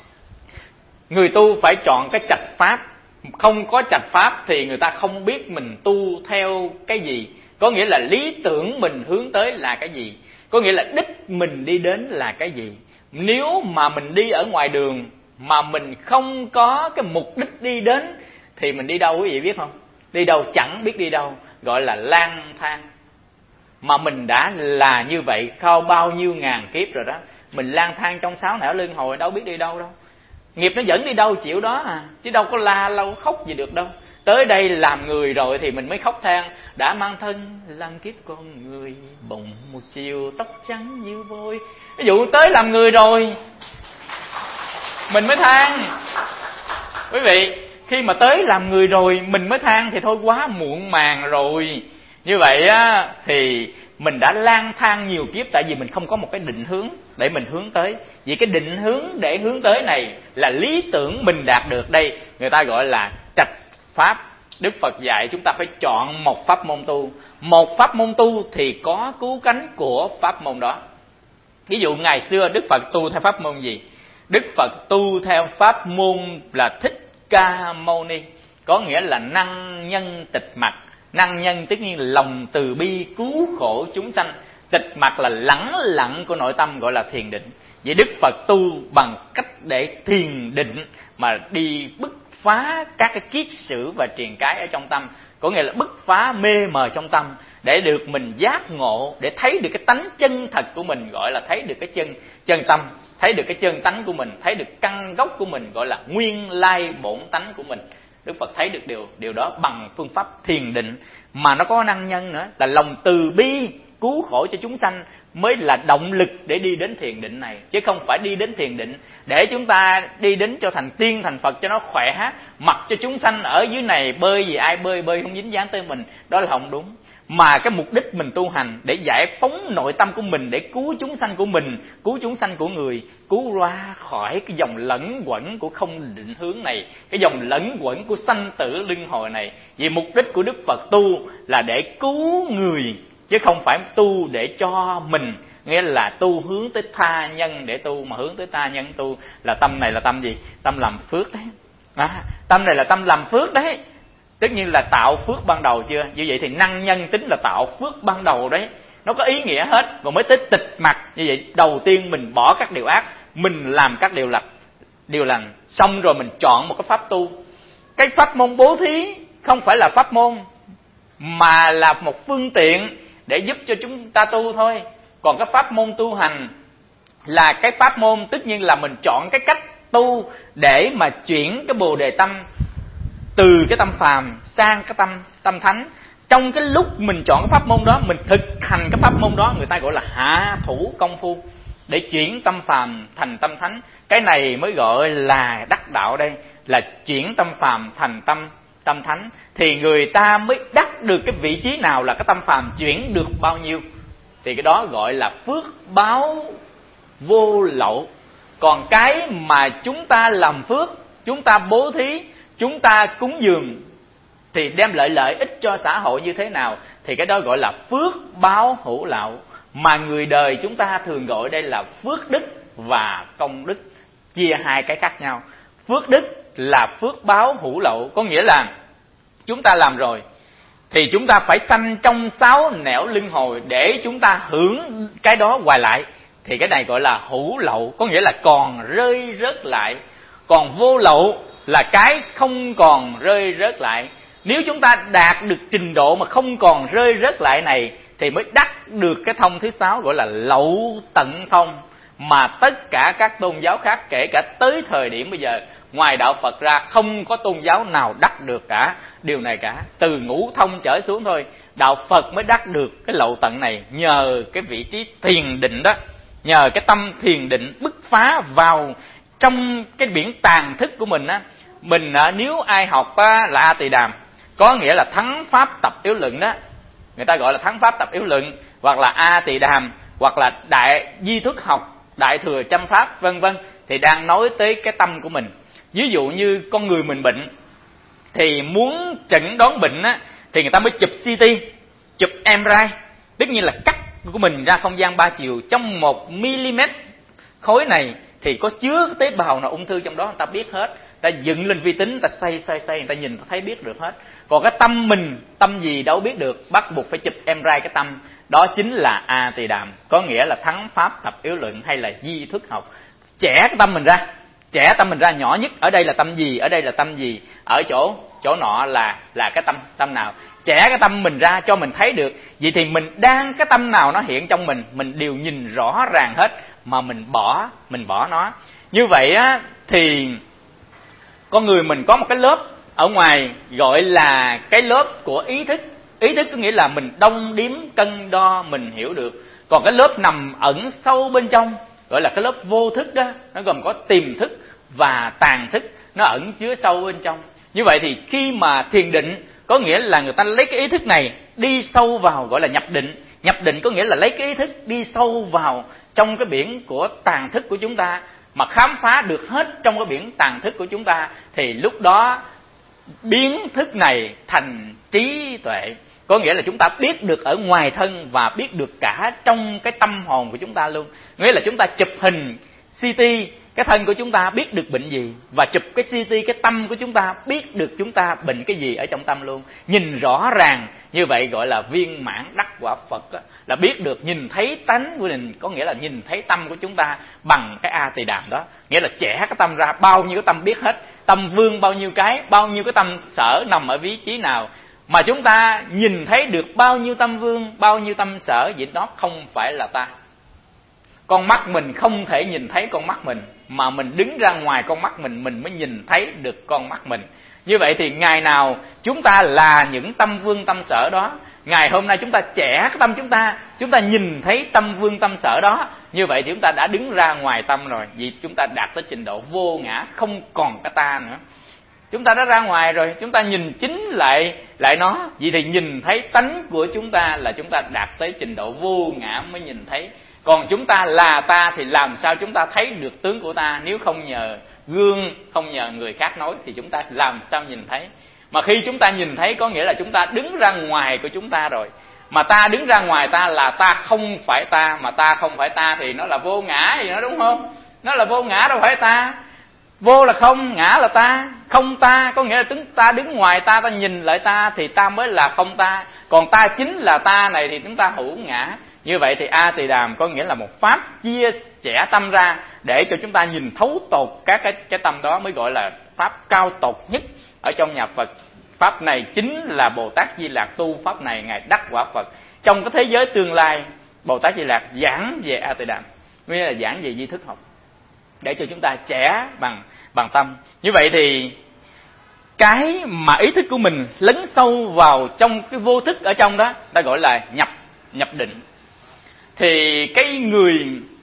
Người tu phải chọn cái trạch pháp. Không có trạch pháp thì người ta không biết mình tu theo cái gì. Có nghĩa là lý tưởng mình hướng tới là cái gì. Có nghĩa là đích mình đi đến là cái gì. Nếu mà mình đi ở ngoài đường mà mình không có cái mục đích đi đến thì mình đi đâu quý vị biết không? Đi đâu chẳng biết đi đâu, gọi là lang thang. Mà mình đã là như vậy sau bao nhiêu ngàn kiếp rồi đó. Mình lang thang trong 6 nẻo luân hồi đâu biết đi đâu đâu. Nghiệp nó dẫn đi đâu chịu đó chứ đâu có la lâu khóc gì được đâu. Tới đây làm người rồi thì mình mới khóc than, đã mang thân làm kiếp con người, bỗng một chiều tóc trắng như vôi. Ví dụ tới làm người rồi mình mới than. Quý vị, khi mà tới làm người rồi mình mới than thì thôi quá muộn màng rồi. Như vậy thì mình đã lang thang nhiều kiếp, tại vì mình không có một cái định hướng để mình hướng tới. Vì cái định hướng để hướng tới này là lý tưởng mình đạt được, đây người ta gọi là trạch pháp. Đức Phật dạy chúng ta phải chọn một pháp môn tu. Một pháp môn tu thì có cứu cánh của pháp môn đó. Ví dụ ngày xưa Đức Phật tu theo pháp môn gì? Đức Phật tu theo pháp môn là Thích Ca Mâu Ni, có nghĩa là năng nhân tịch mặc. Năng nhân tất nhiên là lòng từ bi cứu khổ chúng sanh. Tịch mặc là lắng lặng của nội tâm, gọi là thiền định. Vậy Đức Phật tu bằng cách để thiền định mà đi bứt phá các cái kiết sử và triền cái ở trong tâm, có nghĩa là bứt phá mê mờ trong tâm để được mình giác ngộ, để thấy được cái tánh chân thật của mình, gọi là thấy được cái chân tâm. thấy được cái chân tánh của mình, thấy được căn gốc của mình, gọi là nguyên lai bổn tánh của mình. Đức Phật thấy được điều đó bằng phương pháp thiền định, mà nó có năng nhân nữa, là lòng từ bi cứu khổ cho chúng sanh mới là động lực để đi đến thiền định này, chứ không phải đi đến thiền định để chúng ta đi đến cho thành tiên thành Phật cho nó khỏe, mặc cho chúng sanh ở dưới này bơi gì ai bơi không dính dáng tới mình, đó là không đúng. Mà cái mục đích mình tu hành để giải phóng nội tâm của mình, để cứu chúng sanh của mình, cứu chúng sanh của người, cứu ra khỏi cái dòng lẫn quẩn của không định hướng này, cái dòng lẫn quẩn của sanh tử luân hồi này. Vì mục đích của Đức Phật tu là để cứu người, chứ không phải tu để cho mình. Nghĩa là tu hướng tới tha nhân để tu, mà hướng tới tha nhân tu là tâm này là tâm gì? Tâm làm phước đấy. Tâm này là tâm làm phước đấy. Tất nhiên là tạo phước ban đầu chưa? Như vậy thì năng nhân tính là tạo phước ban đầu đấy. Nó có ý nghĩa hết. Rồi mới tới tịch mặt. Như vậy đầu tiên mình bỏ các điều ác, mình làm các điều lành. Xong rồi mình chọn một cái pháp tu. Cái pháp môn bố thí không phải là pháp môn, mà là một phương tiện để giúp cho chúng ta tu thôi. Còn cái pháp môn tu hành là cái pháp môn, tất nhiên là mình chọn cái cách tu để mà chuyển cái bồ đề tâm từ cái tâm phàm sang cái tâm thánh. Trong cái lúc mình chọn cái pháp môn đó, mình thực hành cái pháp môn đó, người ta gọi là hạ thủ công phu để chuyển tâm phàm thành tâm thánh. Cái này mới gọi là đắc đạo đây, là chuyển tâm phàm thành tâm thánh. Thì người ta mới đắc được cái vị trí nào là cái tâm phàm chuyển được bao nhiêu, thì cái đó gọi là phước báo vô lậu. Còn cái mà chúng ta làm phước, chúng ta bố thí, chúng ta cúng dường thì đem lợi ích cho xã hội như thế nào, thì cái đó gọi là phước báo hữu lậu. Mà người đời chúng ta thường gọi đây là phước đức và công đức, chia hai cái khác nhau. Phước đức là phước báo hữu lậu, có nghĩa là chúng ta làm rồi thì chúng ta phải sanh trong 6 nẻo luân hồi để chúng ta hưởng cái đó hoài lại. Thì cái này gọi là hữu lậu, có nghĩa là còn rơi rớt lại. Còn vô lậu là cái không còn rơi rớt lại. Nếu chúng ta đạt được trình độ mà không còn rơi rớt lại này thì mới đắc được cái thông thứ 6, gọi là lậu tận thông. Mà tất cả các tôn giáo khác, kể cả tới thời điểm bây giờ, ngoài đạo Phật ra không có tôn giáo nào đắc được cả điều này cả. Từ ngũ thông trở xuống thôi, đạo Phật mới đắc được cái lậu tận này, nhờ cái vị trí thiền định đó, nhờ cái tâm thiền định bứt phá vào trong cái biển tàn thức của mình á. Mình nếu ai học là A Tỳ Đàm, có nghĩa là thắng pháp tập yếu luận đó, người ta gọi là thắng pháp tập yếu luận, hoặc là A Tỳ Đàm, hoặc là đại di thức học, đại thừa chánh pháp, vân vân, thì đang nói tới cái tâm của mình. Ví dụ như con người mình bệnh, thì muốn chẩn đoán bệnh á, thì người ta mới chụp CT, chụp MRI. Tất nhiên là cắt của mình ra không gian 3 chiều, trong 1 mm khối này thì có chứa cái tế bào nào ung thư trong đó, người ta biết hết. Ta dựng lên vi tính, người ta xoay, người ta nhìn, ta thấy biết được hết. Còn cái tâm mình, tâm gì đâu biết được, bắt buộc phải chụp MRI cái tâm. Đó chính là A Tỳ Đàm, có nghĩa là thắng pháp thập yếu luận hay là di thức học. Trẻ cái tâm mình ra, trẻ tâm mình ra nhỏ nhất, ở đây là tâm gì, ở đây là tâm gì, ở chỗ nọ là cái tâm nào. Trẻ cái tâm mình ra cho mình thấy được. Vậy thì mình đang cái tâm nào nó hiện trong mình đều nhìn rõ ràng hết, mà mình bỏ nó. Như vậy á, thì con người mình có một cái lớp ở ngoài gọi là cái lớp của ý thức. Ý thức có nghĩa là mình đong đếm cân đo, mình hiểu được. Còn cái lớp nằm ẩn sâu bên trong gọi là cái lớp vô thức đó, nó gồm có tiềm thức và tàn thức, nó ẩn chứa sâu bên trong. Như vậy thì khi mà thiền định có nghĩa là người ta lấy cái ý thức này đi sâu vào, gọi là nhập định. Nhập định có nghĩa là lấy cái ý thức đi sâu vào trong cái biển của tàn thức của chúng ta, mà khám phá được hết trong cái biển tàn thức của chúng ta, thì lúc đó biến thức này thành trí tuệ. Có nghĩa là chúng ta biết được ở ngoài thân và biết được cả trong cái tâm hồn của chúng ta luôn. Nghĩa là chúng ta chụp hình CT cái thân của chúng ta biết được bệnh gì, và chụp cái CT cái tâm của chúng ta biết được chúng ta bệnh cái gì ở trong tâm luôn. Nhìn rõ ràng như vậy gọi là viên mãn đắc quả Phật đó, là biết được, nhìn thấy tánh của mình, có nghĩa là nhìn thấy tâm của chúng ta bằng cái A Tỳ Đàm đó. Nghĩa là trẻ cái tâm ra, bao nhiêu cái tâm biết hết, tâm vương bao nhiêu cái tâm sở nằm ở vị trí nào, mà chúng ta nhìn thấy được bao nhiêu tâm vương, bao nhiêu tâm sở, vậy đó không phải là ta. Con mắt mình không thể nhìn thấy con mắt mình, mà mình đứng ra ngoài con mắt mình mới nhìn thấy được con mắt mình. Như vậy thì ngày nào chúng ta là những tâm vương tâm sở đó, ngày hôm nay chúng ta trẻ cái tâm chúng ta nhìn thấy tâm vương tâm sở đó, như vậy thì chúng ta đã đứng ra ngoài tâm rồi, vì chúng ta đạt tới trình độ vô ngã, không còn cái ta nữa. Chúng ta đã ra ngoài rồi, chúng ta nhìn chính lại nó, vậy thì nhìn thấy tánh của chúng ta là chúng ta đạt tới trình độ vô ngã mới nhìn thấy. Còn chúng ta là ta thì làm sao chúng ta thấy được tướng của ta, nếu không nhờ gương, không nhờ người khác nói thì chúng ta làm sao nhìn thấy. Mà khi chúng ta nhìn thấy có nghĩa là chúng ta đứng ra ngoài của chúng ta rồi. Mà ta đứng ra ngoài ta là ta không phải ta, mà ta không phải ta thì nó là vô ngã gì đó, đúng không? Nó là vô ngã, đâu phải ta. Vô là không, ngã là ta. Không ta có nghĩa là ta đứng ngoài ta nhìn lại ta thì ta mới là không ta. Còn ta chính là ta này thì chúng ta hữu ngã. Như vậy thì A Tỳ Đàm có nghĩa là một pháp chia sẻ tâm ra để cho chúng ta nhìn thấu tột các cái tâm đó, mới gọi là pháp cao tột nhất ở trong nhà Phật. Pháp này chính là Bồ Tát Di Lặc tu pháp này, ngài đắc quả Phật. Trong cái thế giới tương lai, Bồ Tát Di Lặc giảng về A Tỳ Đàm, nghĩa là giảng về di thức học, để cho chúng ta trẻ bằng tâm. Như vậy thì cái mà ý thức của mình lấn sâu vào trong cái vô thức ở trong đó, ta gọi là nhập định. Thì cái người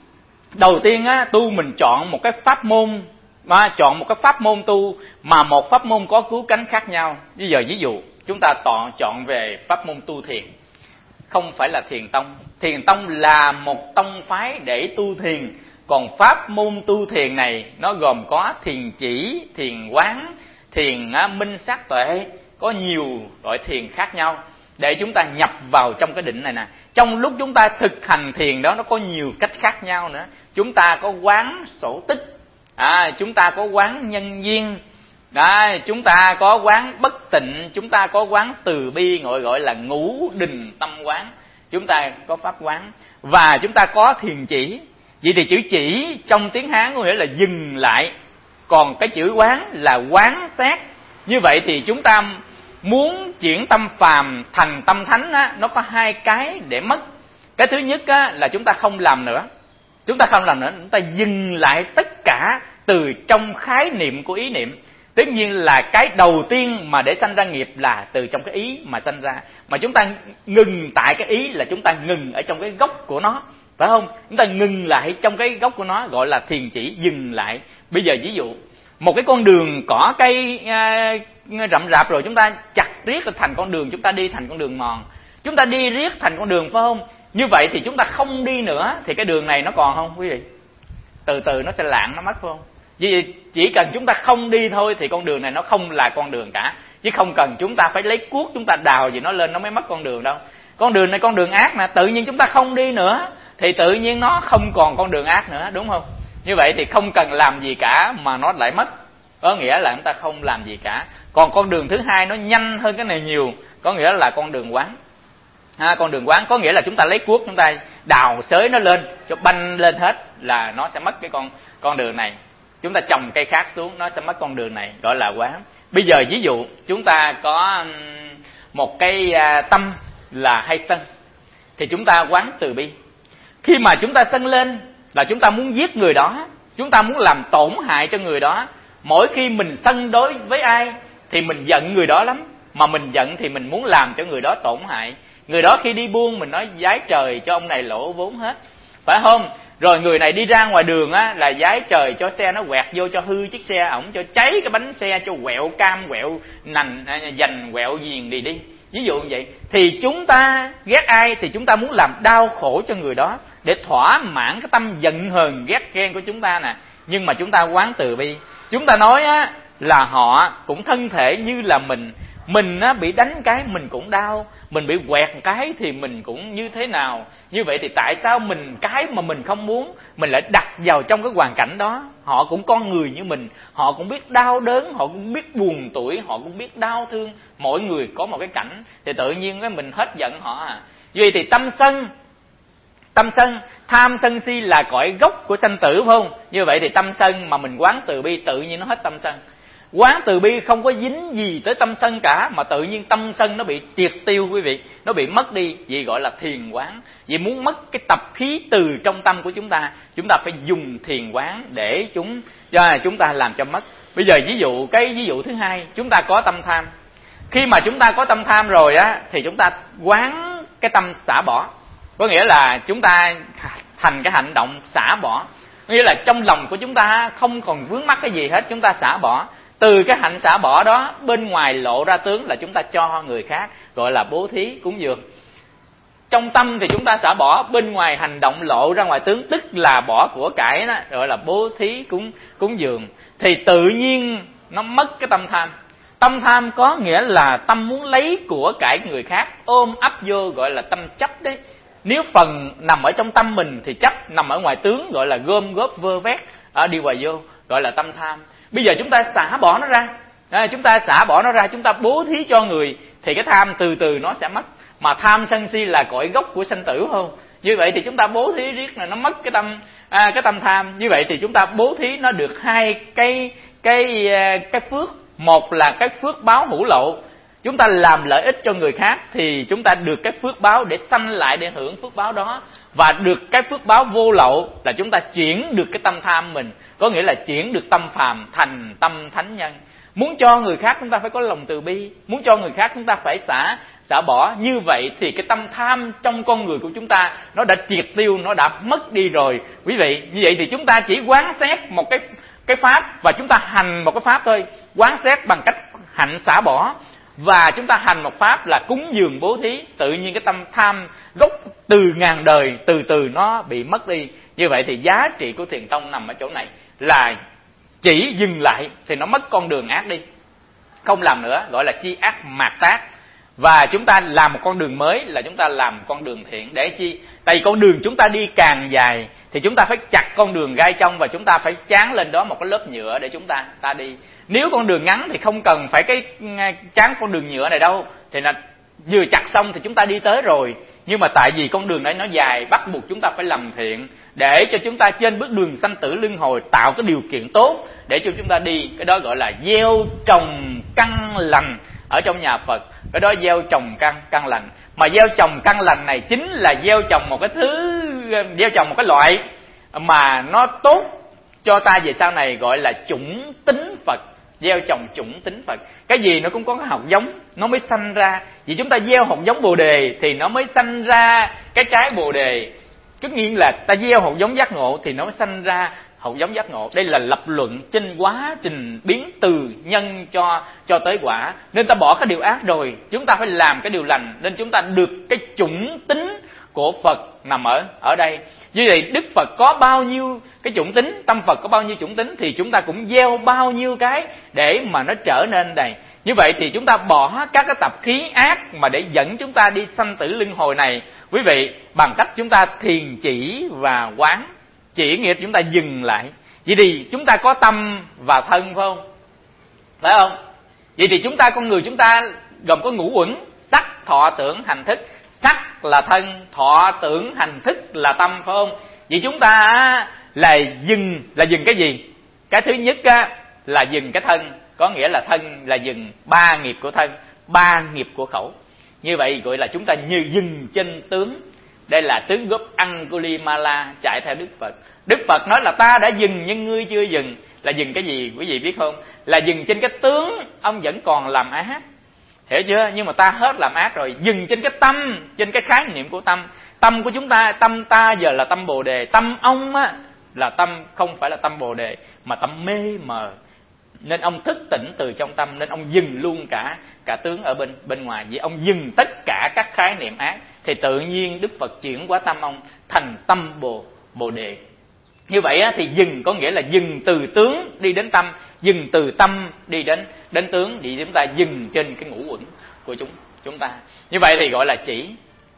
đầu tiên á, tu mình chọn một cái pháp môn, chọn một cái pháp môn tu mà một pháp môn có cứu cánh khác nhau. Bây giờ ví dụ chúng ta chọn về pháp môn tu thiền, không phải là thiền tông. Thiền tông là một tông phái để tu thiền, còn pháp môn tu thiền này nó gồm có thiền chỉ, thiền quán, thiền minh sát tuệ, có nhiều loại thiền khác nhau để chúng ta nhập vào trong cái định này nè. Trong lúc chúng ta thực hành thiền đó, nó có nhiều cách khác nhau nữa. Chúng ta có quán sổ tích, chúng ta có quán nhân duyên, chúng ta có quán bất tịnh, chúng ta có quán từ bi, gọi là ngũ đình tâm quán. Chúng ta có pháp quán và chúng ta có thiền chỉ. Vậy thì chữ chỉ trong tiếng Hán có nghĩa là dừng lại, còn cái chữ quán là quán xét. Như vậy thì chúng ta muốn chuyển tâm phàm thành tâm thánh á, nó có hai cái để mất. Cái thứ nhất á, là chúng ta không làm nữa. Chúng ta dừng lại tất cả từ trong khái niệm của ý niệm. Tất nhiên là cái đầu tiên mà để sanh ra nghiệp là từ trong cái ý mà sanh ra. Mà chúng ta ngừng tại cái ý là chúng ta ngừng ở trong cái gốc của nó, phải không? Chúng ta ngừng lại trong cái gốc của nó, gọi là thiền chỉ, dừng lại. Bây giờ ví dụ một cái con đường cỏ cây rậm rạp rồi, chúng ta chặt riết thành con đường, chúng ta đi thành con đường mòn, chúng ta đi riết thành con đường, phải không? Như vậy thì chúng ta không đi nữa thì cái đường này nó còn không quý vị? Từ từ nó sẽ lạng, nó mất, phải không? Vì chỉ cần chúng ta không đi thôi thì con đường này nó không là con đường cả, chứ không cần chúng ta phải lấy cuốc chúng ta đào gì nó lên nó mới mất con đường đâu. Con đường này con đường ác nè, tự nhiên chúng ta không đi nữa thì tự nhiên nó không còn con đường ác nữa, đúng không? Như vậy thì không cần làm gì cả mà nó lại mất, có nghĩa là chúng ta không làm gì cả. Còn con đường thứ hai nó nhanh hơn cái này nhiều, có nghĩa là con đường quán. Con đường quán có nghĩa là chúng ta lấy cuốc chúng ta đào xới nó lên cho banh lên hết là nó sẽ mất cái con đường này. Chúng ta trồng cây khác xuống nó sẽ mất con đường này, gọi là quán. Bây giờ ví dụ chúng ta có một cái tâm là hay sân, thì chúng ta quán từ bi. Khi mà chúng ta sân lên là chúng ta muốn giết người đó, chúng ta muốn làm tổn hại cho người đó. Mỗi khi mình sân đối với ai thì mình giận người đó lắm, mà mình giận thì mình muốn làm cho người đó tổn hại. Người đó khi đi buôn mình nói vái trời cho ông này lỗ vốn hết, phải không? Rồi người này đi ra ngoài đường á là vái trời cho xe nó quẹt vô, cho hư chiếc xe ổng, cho cháy cái bánh xe, cho quẹo cam quẹo nành dành quẹo viền đi. Ví dụ như vậy thì chúng ta ghét ai thì chúng ta muốn làm đau khổ cho người đó để thỏa mãn cái tâm giận hờn ghét ghen của chúng ta nè. Nhưng mà chúng ta quán từ bi, chúng ta nói á là họ cũng thân thể như là mình á bị đánh cái mình cũng đau, mình bị quẹt cái thì mình cũng như thế nào. Như vậy thì tại sao mình cái mà mình không muốn mình lại đặt vào trong cái hoàn cảnh đó? Họ cũng con người như mình, họ cũng biết đau đớn, họ cũng biết buồn tủi, họ cũng biết đau thương. Mỗi người có một cái cảnh thì tự nhiên cái mình hết giận họ à. Vì thì tâm sân, tham sân si là cội gốc của sanh tử, phải không? Như vậy thì tâm sân mà mình quán từ bi tự nhiên nó hết tâm sân. Quán từ bi không có dính gì tới tâm sân cả, mà tự nhiên tâm sân nó bị triệt tiêu quý vị, nó bị mất đi, vậy gọi là thiền quán. Vậy muốn mất cái tập khí từ trong tâm của chúng ta phải dùng thiền quán để chúng ta làm cho mất. Bây giờ ví dụ thứ hai, chúng ta có tâm tham. Khi mà chúng ta có tâm tham rồi á, thì chúng ta quán cái tâm xả bỏ. Có nghĩa là chúng ta thành cái hành động xả bỏ. Có nghĩa là trong lòng của chúng ta không còn vướng mắc cái gì hết, chúng ta xả bỏ. Từ cái hạnh xả bỏ đó, bên ngoài lộ ra tướng là chúng ta cho người khác, gọi là bố thí, cúng dường. Trong tâm thì chúng ta xả bỏ, bên ngoài hành động lộ ra ngoài tướng, tức là bỏ của cải đó, gọi là bố thí, cúng dường. Thì tự nhiên nó mất cái tâm tham. Tâm tham có nghĩa là tâm muốn lấy của cải người khác, ôm ấp vô, gọi là tâm chấp đấy. Nếu phần nằm ở trong tâm mình thì chấp, nằm ở ngoài tướng gọi là gom góp vơ vét, đi hoài vô, gọi là tâm tham. Bây giờ chúng ta xả bỏ nó ra, chúng ta bố thí cho người, thì cái tham từ từ nó sẽ mất. Mà tham sân si là cội gốc của sanh tử không? Như vậy thì chúng ta bố thí riết là nó mất cái tâm tham. Như vậy thì chúng ta bố thí nó được hai cái phước. Một là cái phước báo hữu lộ, chúng ta làm lợi ích cho người khác thì chúng ta được cái phước báo để sanh lại để hưởng phước báo đó. Và được cái phước báo vô lậu là chúng ta chuyển được cái tâm tham mình, có nghĩa là chuyển được tâm phàm thành tâm thánh nhân. Muốn cho người khác chúng ta phải có lòng từ bi, muốn cho người khác chúng ta phải xả bỏ. Như vậy thì cái tâm tham trong con người của chúng ta nó đã triệt tiêu, nó đã mất đi rồi quý vị. Như vậy thì chúng ta chỉ quán xét một cái pháp và chúng ta hành một cái pháp thôi. Quán xét bằng cách hạnh xả bỏ, và chúng ta hành một pháp là cúng dường bố thí. Tự nhiên cái tâm tham gốc từ ngàn đời từ từ nó bị mất đi. Như vậy thì giá trị của thiền tông nằm ở chỗ này, là chỉ dừng lại thì nó mất con đường ác đi, không làm nữa, gọi là chi ác mạt tác. Và chúng ta làm một con đường mới là chúng ta làm con đường thiện. Để chi? Tại vì con đường chúng ta đi càng dài thì chúng ta phải chặt con đường gai trong, và chúng ta phải tráng lên đó một cái lớp nhựa để chúng ta đi. Nếu con đường ngắn thì không cần phải cái tráng con đường nhựa này đâu, thì là vừa chặt xong thì chúng ta đi tới rồi. Nhưng mà tại vì con đường đấy nó dài, bắt buộc chúng ta phải làm thiện để cho chúng ta trên bước đường sanh tử luân hồi tạo cái điều kiện tốt để cho chúng ta đi. Cái đó gọi là gieo trồng căn lành ở trong nhà Phật. Cái đó gieo trồng căn lành. Mà gieo trồng căn lành này chính là gieo trồng một cái loại mà nó tốt cho ta về sau này, gọi là chủng tính Phật. Gieo trồng chủng tính Phật. Cái gì nó cũng có cái hạt giống, nó mới sanh ra. Vì chúng ta gieo hạt giống Bồ Đề thì nó mới sanh ra cái trái Bồ Đề. Tất nhiên là ta gieo hạt giống giác ngộ thì nó mới sanh ra hạt giống giác ngộ. Đây là lập luận trên quá trình biến từ nhân cho tới quả. Nên ta bỏ cái điều ác rồi, chúng ta phải làm cái điều lành, nên chúng ta được cái chủng tính của Phật nằm ở đây. Như vậy Đức Phật có bao nhiêu cái chủng tính, tâm Phật có bao nhiêu chủng tính thì chúng ta cũng gieo bao nhiêu cái để mà nó trở nên đây. Như vậy thì chúng ta bỏ các cái tập khí ác mà để dẫn chúng ta đi sanh tử luân hồi này, quý vị, bằng cách chúng ta thiền chỉ và quán. Chỉ nghĩa chúng ta dừng lại. Vậy thì chúng ta có tâm và thân phải không? Phải không? Vậy thì con người chúng ta gồm có ngũ uẩn: sắc, thọ, tưởng, hành, thức. Sắc là thân, thọ, tưởng, hành, thức là tâm, phải không? Vậy chúng ta là dừng cái gì? Cái thứ nhất là dừng cái thân, có nghĩa là thân là dừng 3 nghiệp của thân, 3 nghiệp của khẩu. Như vậy gọi là chúng ta như dừng trên tướng. Đây là tướng gốc Angulimala chạy theo Đức Phật. Đức Phật nói là ta đã dừng nhưng ngươi chưa dừng. Là dừng cái gì quý vị biết không? Là dừng trên cái tướng, ông vẫn còn làm ác, hiểu chưa? Nhưng mà ta hết làm ác rồi. Dừng trên cái tâm, trên cái khái niệm của tâm. Tâm của chúng ta, tâm ta giờ là tâm Bồ Đề. Tâm ông là tâm, không phải là tâm Bồ Đề, mà tâm mê mờ. Nên ông thức tỉnh từ trong tâm, nên ông dừng luôn cả tướng ở bên ngoài. Vì ông dừng tất cả các khái niệm ác, thì tự nhiên Đức Phật chuyển qua tâm ông thành tâm Bồ Đề. Như vậy thì dừng có nghĩa là dừng từ tướng đi đến tâm, dừng từ tâm đi đến tướng, thì chúng ta dừng trên cái ngũ uẩn của chúng ta. Như vậy thì gọi là chỉ.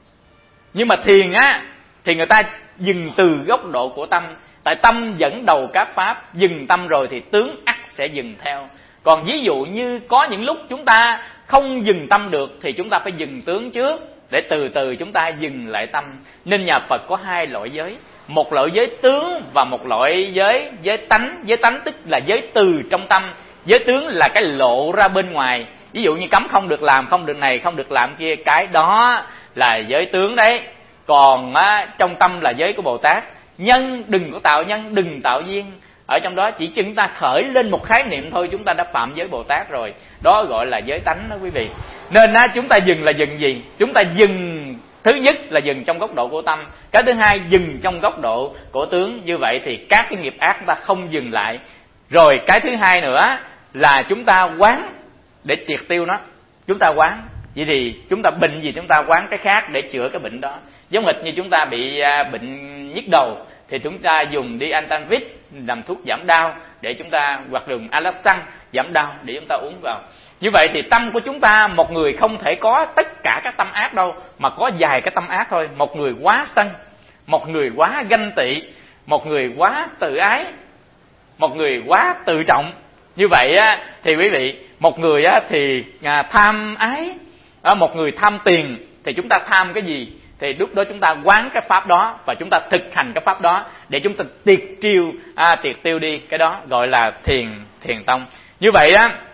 Nhưng mà thiền thì người ta dừng từ góc độ của tâm. Tại tâm dẫn đầu các pháp, dừng tâm rồi thì tướng ắt sẽ dừng theo. Còn ví dụ như có những lúc chúng ta không dừng tâm được thì chúng ta phải dừng tướng trước, để từ từ chúng ta dừng lại tâm. Nên nhà Phật có 2 loại giới. Một loại giới tướng và một loại giới tánh. Giới tánh tức là giới từ trong tâm. Giới tướng là cái lộ ra bên ngoài. Ví dụ như cấm không được làm, không được này, không được làm kia, cái đó là giới tướng đấy. Còn trong tâm là giới của Bồ Tát. Nhân đừng có tạo nhân, đừng tạo duyên. Ở trong đó chỉ chúng ta khởi lên một khái niệm thôi, chúng ta đã phạm giới Bồ Tát rồi. Đó gọi là giới tánh đó quý vị. Nên chúng ta dừng là dừng gì? Chúng ta dừng, thứ nhất là dừng trong góc độ của tâm, cái thứ hai dừng trong góc độ của tướng. Như vậy thì các cái nghiệp ác chúng ta không dừng lại. Rồi cái thứ hai nữa là chúng ta quán để triệt tiêu nó. Chúng ta quán. Vậy thì chúng ta bệnh gì chúng ta quán cái khác để chữa cái bệnh đó. Giống hệt như chúng ta bị bệnh nhức đầu thì chúng ta dùng đi Antanvit làm thuốc giảm đau để chúng ta, hoặc dùng Alasan giảm đau để chúng ta uống vào. Như vậy thì tâm của chúng ta, một người không thể có tất cả các tâm ác đâu, mà có vài cái tâm ác thôi. Một người quá sân, một người quá ganh tị, một người quá tự ái, một người quá tự trọng. Như vậy thì quý vị, một người thì tham ái, một người tham tiền, thì chúng ta tham cái gì? Thì lúc đó chúng ta quán cái pháp đó và chúng ta thực hành cái pháp đó để chúng ta triệt tiêu đi cái đó, gọi là thiền tông. Như vậy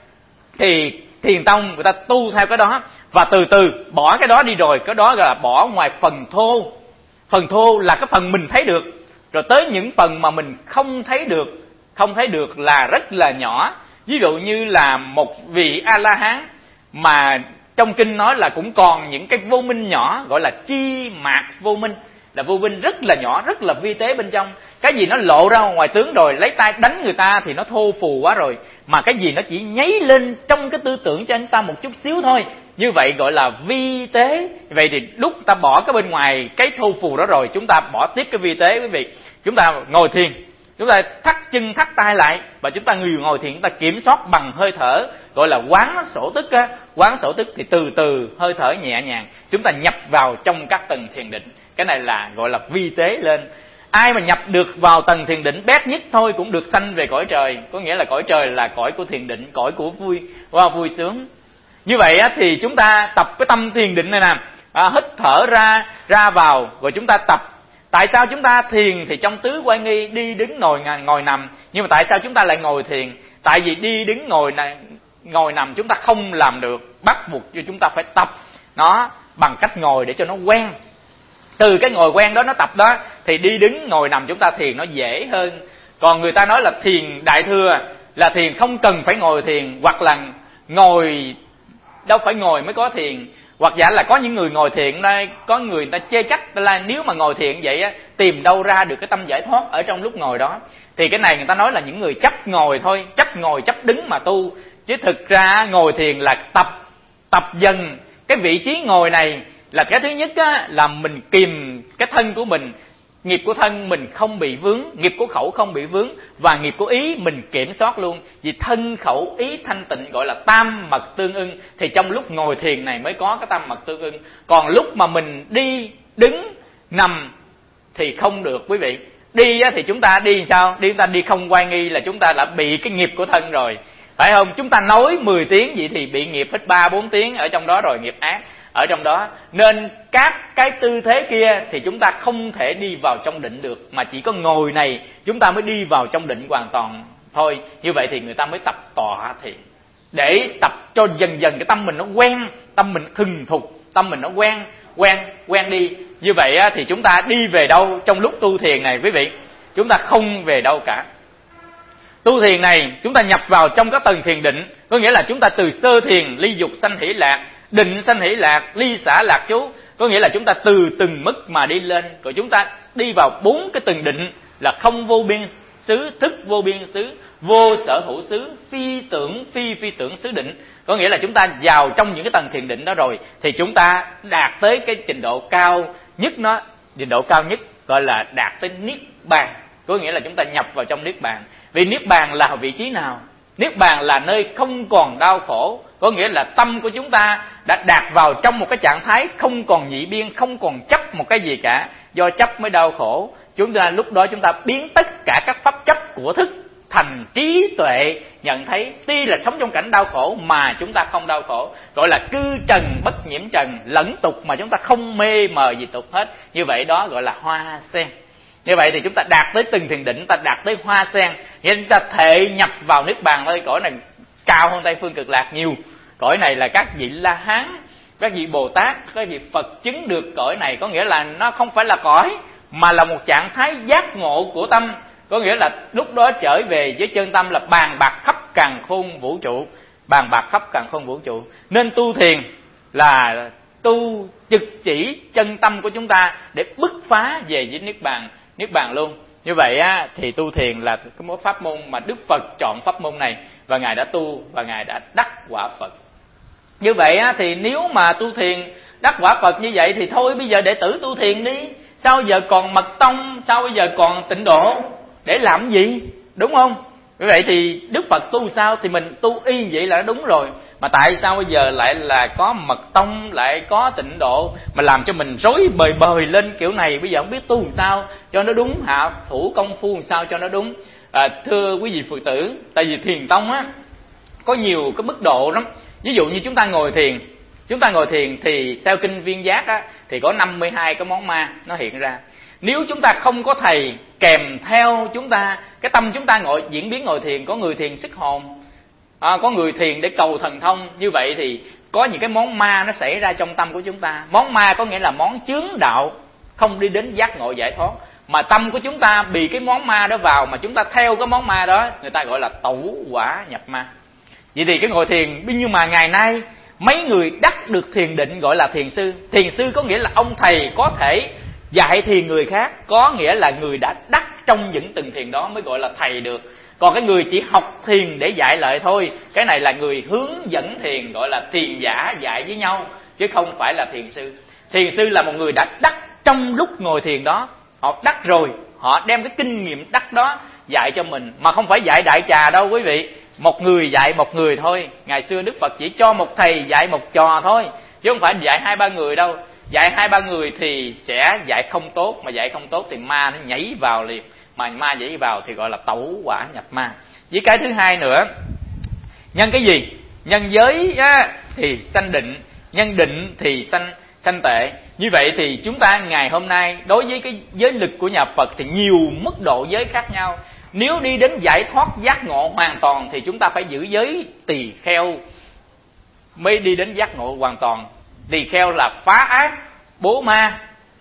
thì thiền tông người ta tu theo cái đó và từ từ bỏ cái đó đi, rồi cái đó là bỏ ngoài phần thô. Phần thô là cái phần mình thấy được, rồi tới những phần mà mình không thấy được là rất là nhỏ. Ví dụ như là một vị A-la-hán mà trong kinh nói là cũng còn những cái vô minh nhỏ, gọi là chi mạc vô minh, là vô minh rất là nhỏ, rất là vi tế bên trong. Cái gì nó lộ ra ngoài tướng rồi, lấy tay đánh người ta thì nó thô phù quá rồi, mà cái gì nó chỉ nháy lên trong cái tư tưởng cho anh ta một chút xíu thôi, như vậy gọi là vi tế. Vậy thì lúc ta bỏ cái bên ngoài cái thô phù đó rồi, chúng ta bỏ tiếp cái vi tế quý vị. Chúng ta ngồi thiền, chúng ta thắt chân thắt tay lại và chúng ta ngồi thiền, chúng ta kiểm soát bằng hơi thở, gọi là quán sổ tức á. Quán sổ tức thì từ từ hơi thở nhẹ nhàng, chúng ta nhập vào trong các tầng thiền định. Cái này là gọi là vi tế lên. Ai mà nhập được vào tầng thiền định bét nhất thôi cũng được sanh về cõi trời. Có nghĩa là cõi trời là cõi của thiền định, cõi của vui sướng. Như vậy thì chúng ta tập cái tâm thiền định này nè, hít thở ra vào, rồi chúng ta tập. Tại sao chúng ta thiền thì trong tứ quay nghi đi đứng ngồi nằm, nhưng mà tại sao chúng ta lại ngồi thiền? Tại vì đi đứng ngồi nằm chúng ta không làm được, bắt buộc cho chúng ta phải tập nó bằng cách ngồi để cho nó quen. Từ cái ngồi quen đó, nó tập đó, thì đi đứng ngồi nằm chúng ta thiền nó dễ hơn. Còn người ta nói là thiền đại thừa là thiền không cần phải ngồi thiền, hoặc là ngồi đâu phải ngồi mới có thiền, hoặc giả là có những người ngồi thiền đây, có người ta chê trách là nếu mà ngồi thiền vậy tìm đâu ra được cái tâm giải thoát ở trong lúc ngồi đó. Thì cái này người ta nói là những người chấp ngồi thôi, chấp ngồi chấp đứng mà tu, chứ thực ra ngồi thiền là tập dần cái vị trí ngồi này. Là cái thứ nhất là mình kìm cái thân của mình, nghiệp của thân mình không bị vướng, nghiệp của khẩu không bị vướng, và nghiệp của ý mình kiểm soát luôn. Vì thân khẩu ý thanh tịnh gọi là tam mật tương ưng, thì trong lúc ngồi thiền này mới có cái tam mật tương ưng. Còn lúc mà mình đi đứng nằm thì không được quý vị. Đi thì chúng ta đi sao? Chúng ta đi không quay nghi là chúng ta đã bị cái nghiệp của thân rồi, phải không? Chúng ta nói 10 tiếng vậy thì bị nghiệp hết 3-4 tiếng ở trong đó rồi, nghiệp ác ở trong đó. Nên các cái tư thế kia thì chúng ta không thể đi vào trong định được, mà chỉ có ngồi này chúng ta mới đi vào trong định hoàn toàn thôi. Như vậy thì người ta mới tập tọa thiền, để tập cho dần dần cái tâm mình nó quen, tâm mình thuần thục, tâm mình nó quen đi. Như vậy thì chúng ta đi về đâu trong lúc tu thiền này quý vị? Chúng ta không về đâu cả. Tu thiền này chúng ta nhập vào trong các tầng thiền định, có nghĩa là chúng ta từ sơ thiền ly dục sanh hỷ lạc, định sanh hỷ lạc, ly xả lạc chú, có nghĩa là chúng ta từ từng mức mà đi lên, rồi chúng ta đi vào 4 cái tầng định là không vô biên xứ, thức vô biên xứ, vô sở hữu xứ, phi tưởng phi tưởng xứ định. Có nghĩa là chúng ta vào trong những cái tầng thiền định đó rồi thì chúng ta đạt tới cái trình độ cao nhất, trình độ cao nhất gọi là đạt tới niết bàn. Có nghĩa là chúng ta nhập vào trong niết bàn. Vì niết bàn là vị trí nào? Niết bàn là nơi không còn đau khổ. Có nghĩa là tâm của chúng ta đã đạt vào trong một cái trạng thái không còn nhị biên, không còn chấp một cái gì cả. Do chấp mới đau khổ. Chúng ta lúc đó chúng ta biến tất cả các pháp chấp của thức thành trí tuệ, nhận thấy tuy là sống trong cảnh đau khổ mà chúng ta không đau khổ, gọi là cư trần bất nhiễm trần, lẫn tục mà chúng ta không mê mờ gì tục hết. Như vậy đó gọi là hoa sen. Như vậy thì chúng ta đạt tới từng thiền định, ta đạt tới hoa sen, nghĩa chúng ta thể nhập vào niết bàn nơi cõi này cao hơn Tây Phương Cực Lạc nhiều. Cõi này là các vị La Hán, các vị Bồ Tát, các vị Phật chứng được cõi này, có nghĩa là nó không phải là cõi mà là một trạng thái giác ngộ của tâm. Có nghĩa là lúc đó trở về với chân tâm là bàn bạc khắp càn khôn vũ trụ, bàn bạc khắp càn khôn vũ trụ. Nên tu thiền là tu trực chỉ chân tâm của chúng ta để bứt phá về với niết bàn luôn. Như vậy á, thì tu thiền là cái mối pháp môn mà Đức Phật chọn pháp môn này và Ngài đã tu và Ngài đã đắc quả Phật. Như vậy á, thì nếu mà tu thiền đắc quả Phật như vậy thì thôi bây giờ đệ tử tu thiền đi. Sao giờ còn mật tông, sao bây giờ còn tịnh độ để làm gì, đúng không? Vì vậy thì Đức Phật tu sao thì mình tu y vậy là đúng rồi. Mà tại sao bây giờ lại là có mật tông, lại có tịnh độ mà làm cho mình rối bời lên kiểu này? Bây giờ không biết tu làm sao cho nó đúng, hạ thủ công phu làm sao cho nó đúng. Thưa quý vị Phật tử, tại vì thiền tông á có nhiều cái mức độ lắm. Ví dụ như chúng ta ngồi thiền thì theo kinh Viên Giác á thì có 52 cái món ma nó hiện ra. Nếu chúng ta không có thầy kèm theo chúng ta, cái tâm chúng ta diễn biến ngồi thiền, có người thiền sức hồn, có người thiền để cầu thần thông, như vậy thì có những cái món ma nó xảy ra trong tâm của chúng ta. Món ma có nghĩa là món chướng đạo, không đi đến giác ngộ giải thoát, mà tâm của chúng ta bị cái món ma đó vào, mà chúng ta theo cái món ma đó, người ta gọi là tẩu hỏa nhập ma. Vậy thì cái ngồi thiền, nhưng mà ngày nay mấy người đắc được thiền định gọi là thiền sư. Thiền sư có nghĩa là ông thầy có thể dạy thiền người khác, có nghĩa là người đã đắc trong những từng thiền đó mới gọi là thầy được. Còn cái người chỉ học thiền để dạy lại thôi, cái này là người hướng dẫn thiền, gọi là thiền giả dạy với nhau, chứ không phải là thiền sư. Thiền sư là một người đã đắc trong lúc ngồi thiền đó, họ đắc rồi, họ đem cái kinh nghiệm đắc đó dạy cho mình, mà không phải dạy đại trà đâu quý vị. Một người dạy một người thôi. Ngày xưa Đức Phật chỉ cho một thầy dạy một trò thôi, chứ không phải dạy 2-3 người đâu. Dạy 2-3 người thì sẽ dạy không tốt, mà dạy không tốt thì ma nó nhảy vào liền, mà ma nhảy vào thì gọi là tẩu hỏa nhập ma. Với cái thứ hai nữa, nhân cái gì? Nhân giới á, thì sanh định, nhân định thì sanh tệ. Như vậy thì chúng ta ngày hôm nay đối với cái giới lực của nhà Phật thì nhiều mức độ giới khác nhau. Nếu đi đến giải thoát giác ngộ hoàn toàn thì chúng ta phải giữ giới tỳ kheo mới đi đến giác ngộ hoàn toàn. Tỳ kheo là phá ác, bố ma.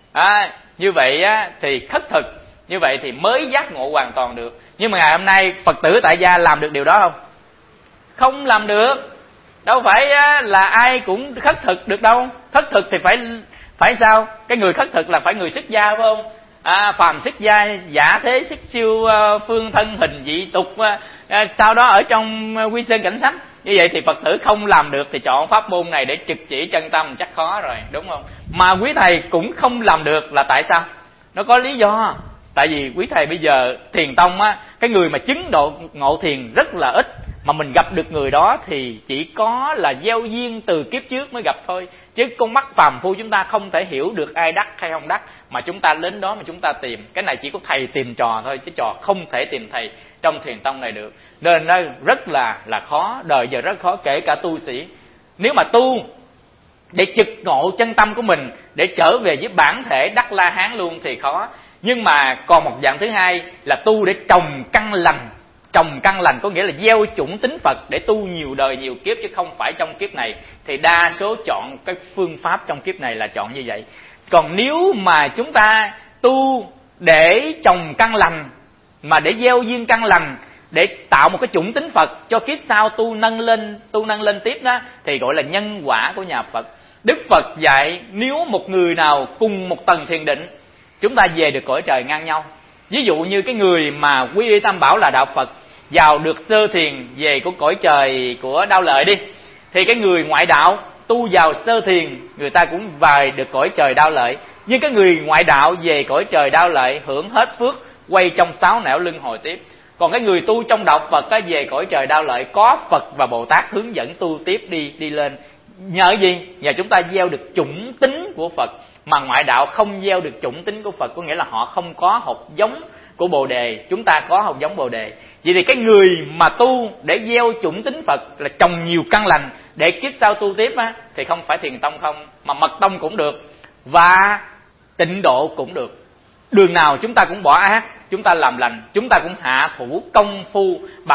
Như vậy á, thì khất thực, như vậy thì mới giác ngộ hoàn toàn được. Nhưng mà ngày hôm nay Phật tử tại gia làm được điều đó không? Không làm được. Đâu phải là ai cũng khất thực được đâu. Khất thực thì phải sao? Cái người khất thực là phải người xuất gia phải không? Phàm xuất gia giả thế sức siêu phương thân hình dị tục, sau đó ở trong Quy Sơn Cảnh Sách. Như vậy thì Phật tử không làm được thì chọn pháp môn này để trực chỉ chân tâm chắc khó rồi, đúng không? Mà quý thầy cũng không làm được là tại sao? Nó có lý do. Tại vì quý thầy bây giờ thiền tông á, cái người mà chứng độ ngộ thiền rất là ít, mà mình gặp được người đó thì chỉ có là gieo duyên từ kiếp trước mới gặp thôi. Chứ con mắt phàm phu chúng ta không thể hiểu được ai đắc hay không đắc, mà chúng ta đến đó mà chúng ta tìm. Cái này chỉ có thầy tìm trò thôi, chứ trò không thể tìm thầy trong thiền tông này được. Nên nó rất là khó, đời giờ rất khó, kể cả tu sĩ. Nếu mà tu để trực ngộ chân tâm của mình, để trở về với bản thể đắc La Hán luôn thì khó. Nhưng mà còn một dạng thứ hai là tu để trồng căn lành. Trồng căn lành có nghĩa là gieo chủng tính Phật để tu nhiều đời nhiều kiếp, chứ không phải trong kiếp này. Thì đa số chọn cái phương pháp trong kiếp này là chọn như vậy. Còn nếu mà chúng ta tu để trồng căn lành, mà để gieo duyên căn lành, để tạo một cái chủng tính Phật cho kiếp sau tu nâng lên tiếp đó, thì gọi là nhân quả của nhà Phật. Đức Phật dạy nếu một người nào cùng một tầng thiền định, chúng ta về được cõi trời ngang nhau. Ví dụ như cái người mà quy y Tam Bảo là đạo Phật, vào được sơ thiền về của cõi trời của Đao Lợi đi, thì cái người ngoại đạo tu vào sơ thiền, người ta cũng về được cõi trời Đao Lợi. Nhưng cái người ngoại đạo về cõi trời Đao Lợi hưởng hết phước, quay trong 6 nẻo luân hồi tiếp. Còn cái người tu trong đạo Phật á, về cõi trời Đao Lợi có Phật và Bồ Tát hướng dẫn tu tiếp đi lên. Nhờ gì? Nhờ chúng ta gieo được chủng tính của Phật. Mà ngoại đạo không gieo được chủng tính của Phật, có nghĩa là họ không có hột giống của Bồ Đề, chúng ta có hột giống Bồ Đề. Vậy thì cái người mà tu để gieo chủng tính Phật là trồng nhiều căn lành để kiếp sau tu tiếp á, thì không phải thiền tông không, mà mật tông cũng được và tịnh độ cũng được. Đường nào chúng ta cũng bỏ ác, chúng ta làm lành, chúng ta cũng hạ thủ công phu bằng cách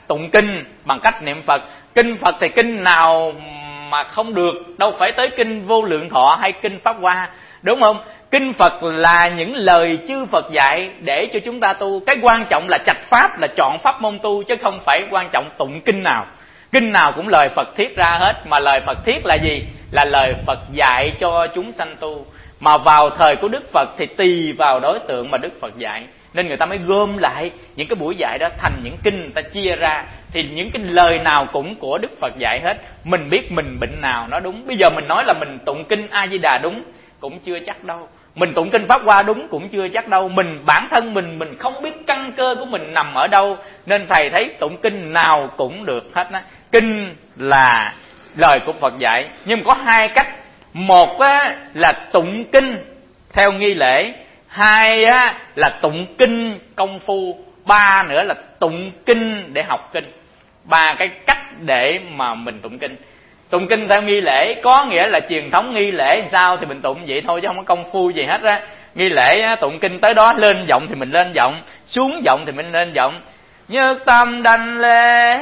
tụng kinh bằng cách niệm Phật. Kinh Phật thì kinh nào mà không được, đâu phải tới kinh Vô Lượng Thọ hay kinh Pháp Hoa, đúng không? Kinh Phật là những lời chư Phật dạy để cho chúng ta tu. Cái quan trọng là trạch pháp, là chọn pháp môn tu, chứ không phải quan trọng tụng kinh nào. Kinh nào cũng lời Phật thiết ra hết. Mà lời Phật thiết là gì? Là lời Phật dạy cho chúng sanh tu. Mà vào thời của Đức Phật thì tùy vào đối tượng mà Đức Phật dạy, nên người ta mới gom lại những cái buổi dạy đó thành những kinh, người ta chia ra. Thì những cái lời nào cũng của Đức Phật dạy hết. Mình biết mình bệnh nào nó đúng. Bây giờ mình nói là mình tụng kinh A Di Đà đúng cũng chưa chắc đâu. Mình tụng kinh Pháp Hoa đúng cũng chưa chắc đâu. Bản thân mình không biết căn cơ của mình nằm ở đâu, nên thầy thấy tụng kinh nào cũng được hết á. Kinh là lời của Phật dạy, nhưng có hai cách. Một á, là tụng kinh theo nghi lễ. Hai á, là tụng kinh công phu. Ba nữa là tụng kinh để học kinh. Ba cái cách để mà mình tụng kinh. Tụng kinh theo nghi lễ có nghĩa là truyền thống nghi lễ sao thì mình tụng vậy thôi, chứ không có công phu gì hết á. Nghi lễ tụng kinh tới đó lên giọng thì mình lên giọng, xuống giọng thì mình lên giọng. Nhất tâm đảnh lễ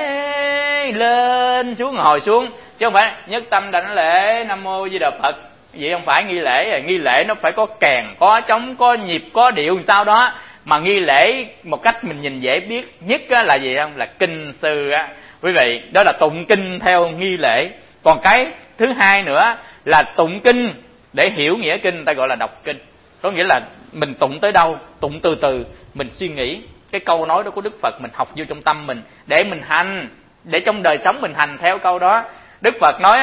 lên xuống hồi xuống, chứ không phải nhất tâm đảnh lễ Nam Mô Di Đà Phật. Vậy không phải nghi lễ. Nghi lễ nó phải có kèn, có trống, có nhịp, có điệu sao đó. Mà nghi lễ một cách mình nhìn dễ biết nhất là gì không? Là kinh sư á. Quý vị, đó là tụng kinh theo nghi lễ. Còn cái thứ hai nữa là tụng kinh để hiểu nghĩa kinh, ta gọi là đọc kinh. Có nghĩa là mình tụng tới đâu, tụng từ từ, mình suy nghĩ cái câu nói đó của Đức Phật, mình học vô trong tâm mình để mình hành, để trong đời sống mình hành theo câu đó. Đức Phật nói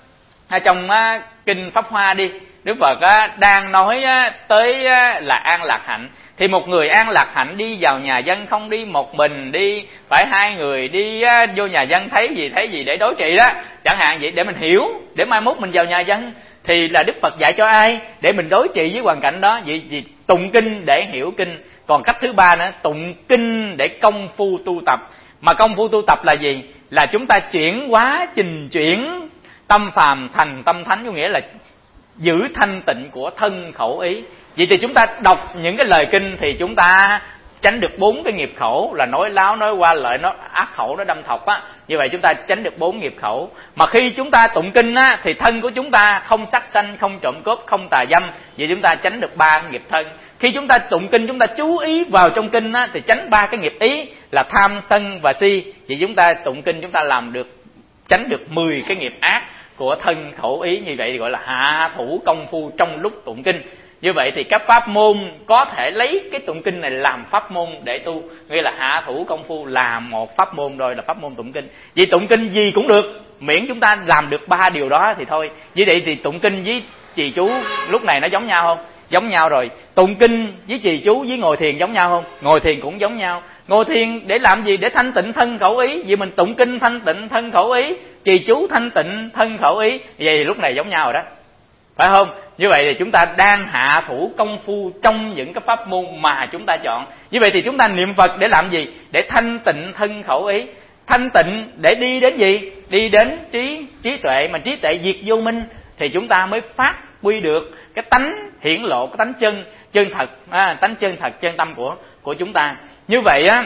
á, trong kinh Pháp Hoa đi, Đức Phật đang nói tới là an lạc hạnh. Thì một người an lạc hạnh đi vào nhà dân, không đi một mình, đi phải hai người đi vô nhà dân thấy gì để đối trị đó, chẳng hạn vậy, để mình hiểu, để mai mốt mình vào nhà dân thì là Đức Phật dạy cho ai để mình đối trị với hoàn cảnh đó. Vậy tụng kinh để hiểu kinh. Còn cách thứ ba nữa, tụng kinh để công phu tu tập. Mà công phu tu tập là gì? Là chúng ta chuyển hóa, trình chuyển tâm phàm thành tâm thánh, có nghĩa là giữ thanh tịnh của thân khẩu ý. Vậy thì chúng ta đọc những cái lời kinh thì chúng ta tránh được 4 cái nghiệp khẩu, là nói láo, nói qua lợi, nó ác khẩu, nó đâm thọc á. Như vậy chúng ta tránh được 4 nghiệp khẩu. Mà khi chúng ta tụng kinh á thì thân của chúng ta không sát sanh, không trộm cướp, không tà dâm. Vậy chúng ta tránh được 3 nghiệp thân. Khi chúng ta tụng kinh, chúng ta chú ý vào trong kinh á thì tránh 3 cái nghiệp ý là tham, sân và si. Vậy chúng ta tụng kinh chúng ta làm được, tránh được 10 cái nghiệp ác của thân khẩu ý. Như vậy thì gọi là hạ thủ công phu trong lúc tụng kinh. Như vậy thì các pháp môn có thể lấy cái tụng kinh này làm pháp môn để tu, nghĩa là hạ thủ công phu là một pháp môn rồi, là pháp môn tụng kinh. Vì tụng kinh gì cũng được, miễn chúng ta làm được 3 điều đó thì thôi. Vì vậy thì tụng kinh với trì chú lúc này nó giống nhau không? Giống nhau rồi. Tụng kinh với trì chú với ngồi thiền giống nhau không? Ngồi thiền cũng giống nhau. Ngồi thiền để làm gì? Để thanh tịnh thân khẩu ý. Vì mình tụng kinh thanh tịnh thân khẩu ý, trì chú thanh tịnh thân khẩu ý. Vậy thì lúc này giống nhau rồi đó, phải không? Như vậy thì chúng ta đang hạ thủ công phu trong những cái pháp môn mà chúng ta chọn. Như vậy thì chúng ta niệm Phật để làm gì? Để thanh tịnh thân khẩu ý. Thanh tịnh để đi đến gì? Đi đến trí tuệ. Mà trí tuệ diệt vô minh thì chúng ta mới phát huy được cái tánh hiển lộ, cái tánh chân thật, tánh chân thật, chân tâm của chúng ta. Như vậy á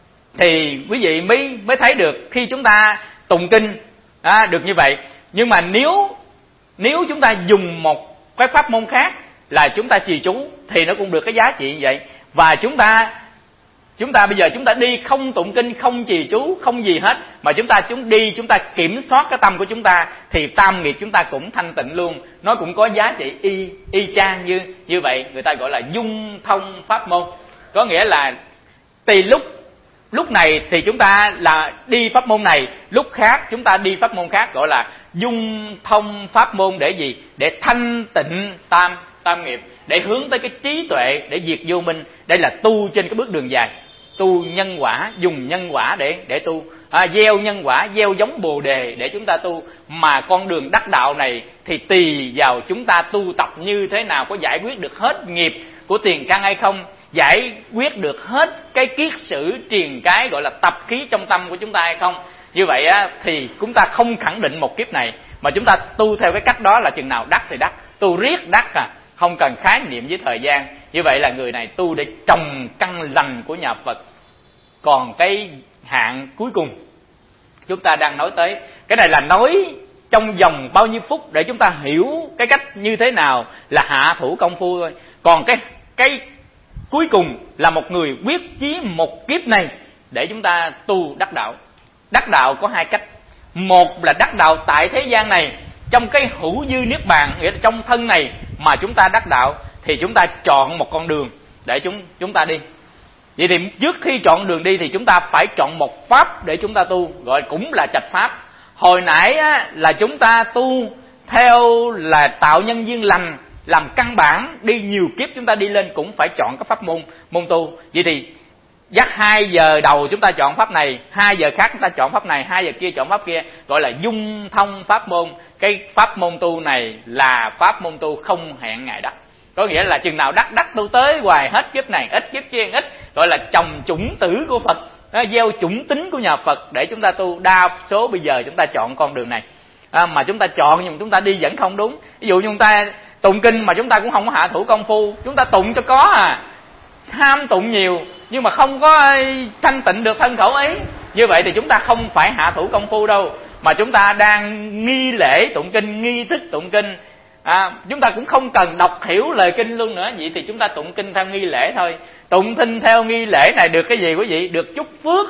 thì quý vị mới thấy được khi chúng ta tụng kinh được như vậy. Nhưng mà nếu chúng ta dùng một cái pháp môn khác là chúng ta trì chú thì nó cũng được cái giá trị như vậy. Và chúng ta bây giờ chúng ta đi không tụng kinh, không trì chú, không gì hết, mà chúng ta kiểm soát cái tâm của chúng ta thì tam nghiệp chúng ta cũng thanh tịnh luôn. Nó cũng có giá trị y chang như vậy. Người ta gọi là dung thông pháp môn. Có nghĩa là tùy lúc này thì chúng ta là đi pháp môn này, lúc khác chúng ta đi pháp môn khác, gọi là dung thông pháp môn. Để gì? Để thanh tịnh tam nghiệp, để hướng tới cái trí tuệ, để diệt vô minh. Đây là tu trên cái bước đường dài, tu nhân quả, dùng nhân quả để tu, gieo nhân quả, gieo giống bồ đề để chúng ta tu. Mà con đường đắc đạo này thì tùy vào chúng ta tu tập như thế nào, có giải quyết được hết nghiệp của tiền căn hay không, giải quyết được hết cái kiết sử triền cái gọi là tập khí trong tâm của chúng ta hay không. Như vậy thì chúng ta không khẳng định một kiếp này, mà chúng ta tu theo cái cách đó là chừng nào đắc thì đắc, tu riết đắc không cần khái niệm với thời gian. Như vậy là người này tu để trồng căn lành của nhà Phật. Còn cái hạng cuối cùng chúng ta đang nói tới, cái này là nói trong vòng bao nhiêu phút để chúng ta hiểu cái cách như thế nào là hạ thủ công phu thôi. Còn cái cuối cùng là một người quyết chí một kiếp này để chúng ta tu đắc đạo. Đắc đạo có hai cách. Một là đắc đạo tại thế gian này, trong cái hữu dư niết bàn, nghĩa là trong thân này mà chúng ta đắc đạo, thì chúng ta chọn một con đường để chúng ta đi. Vậy thì trước khi chọn đường đi thì chúng ta phải chọn một pháp để chúng ta tu, gọi cũng là trạch pháp. Hồi nãy á, là chúng ta tu theo là tạo nhân duyên lành làm căn bản, đi nhiều kiếp chúng ta đi lên cũng phải chọn các pháp môn tu. Vậy thì dắt 2 giờ đầu chúng ta chọn pháp này, 2 giờ khác chúng ta chọn pháp này, 2 giờ kia chọn pháp kia, gọi là dung thông pháp môn. Cái pháp môn tu này là pháp môn tu không hẹn ngày đắc. Có nghĩa là chừng nào đắc tu tới hoài, hết kiếp này ít kiếp kia ít, gọi là trồng chủng tử của Phật, gieo chủng tính của nhà Phật để chúng ta tu. Đa số bây giờ chúng ta chọn con đường này, mà chúng ta chọn nhưng chúng ta đi vẫn không đúng. Ví dụ như chúng ta tụng kinh mà chúng ta cũng không có hạ thủ công phu, chúng ta tụng cho có ham tụng nhiều nhưng mà không có thanh tịnh được thân khẩu ý, như vậy thì chúng ta không phải hạ thủ công phu đâu, mà chúng ta đang nghi lễ tụng kinh, nghi thức tụng kinh. Chúng ta cũng không cần đọc hiểu lời kinh luôn nữa, vậy thì chúng ta tụng kinh theo nghi lễ thôi. Tụng kinh theo nghi lễ này được cái gì quý vị? Được chúc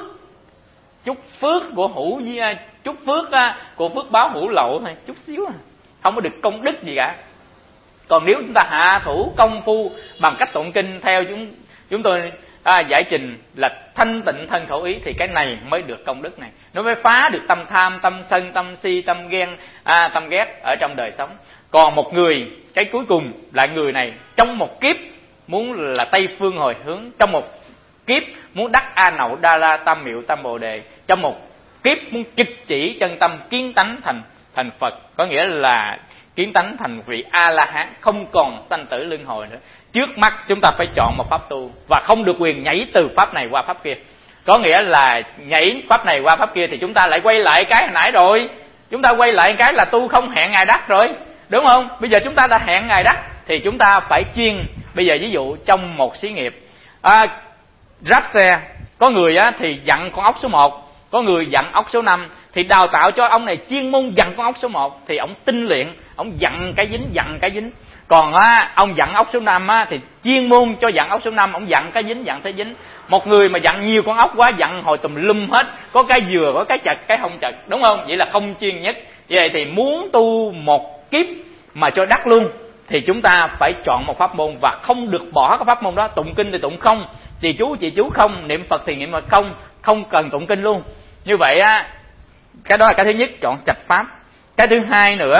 phước của chúc phước của phước báo hữu lậu thôi, chút xíu, không có được công đức gì cả. Còn nếu chúng ta hạ thủ công phu bằng cách tụng kinh theo chúng tôi giải trình là thanh tịnh thân khẩu ý, thì cái này mới được công đức này, nó mới phá được tâm tham, tâm sân, tâm si, tâm ghen, tâm ghét ở trong đời sống. Còn một người, cái cuối cùng là người này trong một kiếp muốn là Tây phương hồi hướng, trong một kiếp muốn đắc A Nậu Đa La Tam Miệu Tam Bồ Đề, trong một kiếp muốn kịch chỉ chân tâm kiến tánh thành Phật, có nghĩa là kiến tánh thành vị A La Hán, không còn sanh tử luân hồi nữa. Trước mắt chúng ta phải chọn một pháp tu và không được quyền nhảy từ pháp này qua pháp kia. Có nghĩa là nhảy pháp này qua pháp kia thì chúng ta lại quay lại cái hồi nãy rồi. Chúng ta quay lại cái là tu không hẹn ngày đắc rồi, đúng không? Bây giờ chúng ta đã hẹn ngày đắc thì chúng ta phải chuyên. Bây giờ ví dụ trong một xí nghiệp ráp xe, có người thì dặn con ốc số 1, có người dặn ốc số 5, thì đào tạo cho ông này chuyên môn dặn con ốc số 1 thì ông tinh luyện, ông dặn cái dính. Còn ông dặn ốc số 5 thì chuyên môn cho dặn ốc số 5, ông dặn cái dính. Một người mà dặn nhiều con ốc quá, dặn hồi tùm lum hết, có cái vừa, có cái chật, cái không chật, đúng không? Vậy là không chuyên nhất. Vậy thì muốn tu một kiếp mà cho đắc luôn thì chúng ta phải chọn một pháp môn và không được bỏ cái pháp môn đó. Tụng kinh thì tụng không, trì chú không, niệm Phật thì niệm Phật không cần tụng kinh luôn. Như vậy cái đó là cái thứ nhất, chọn trạch pháp. Cái thứ hai nữa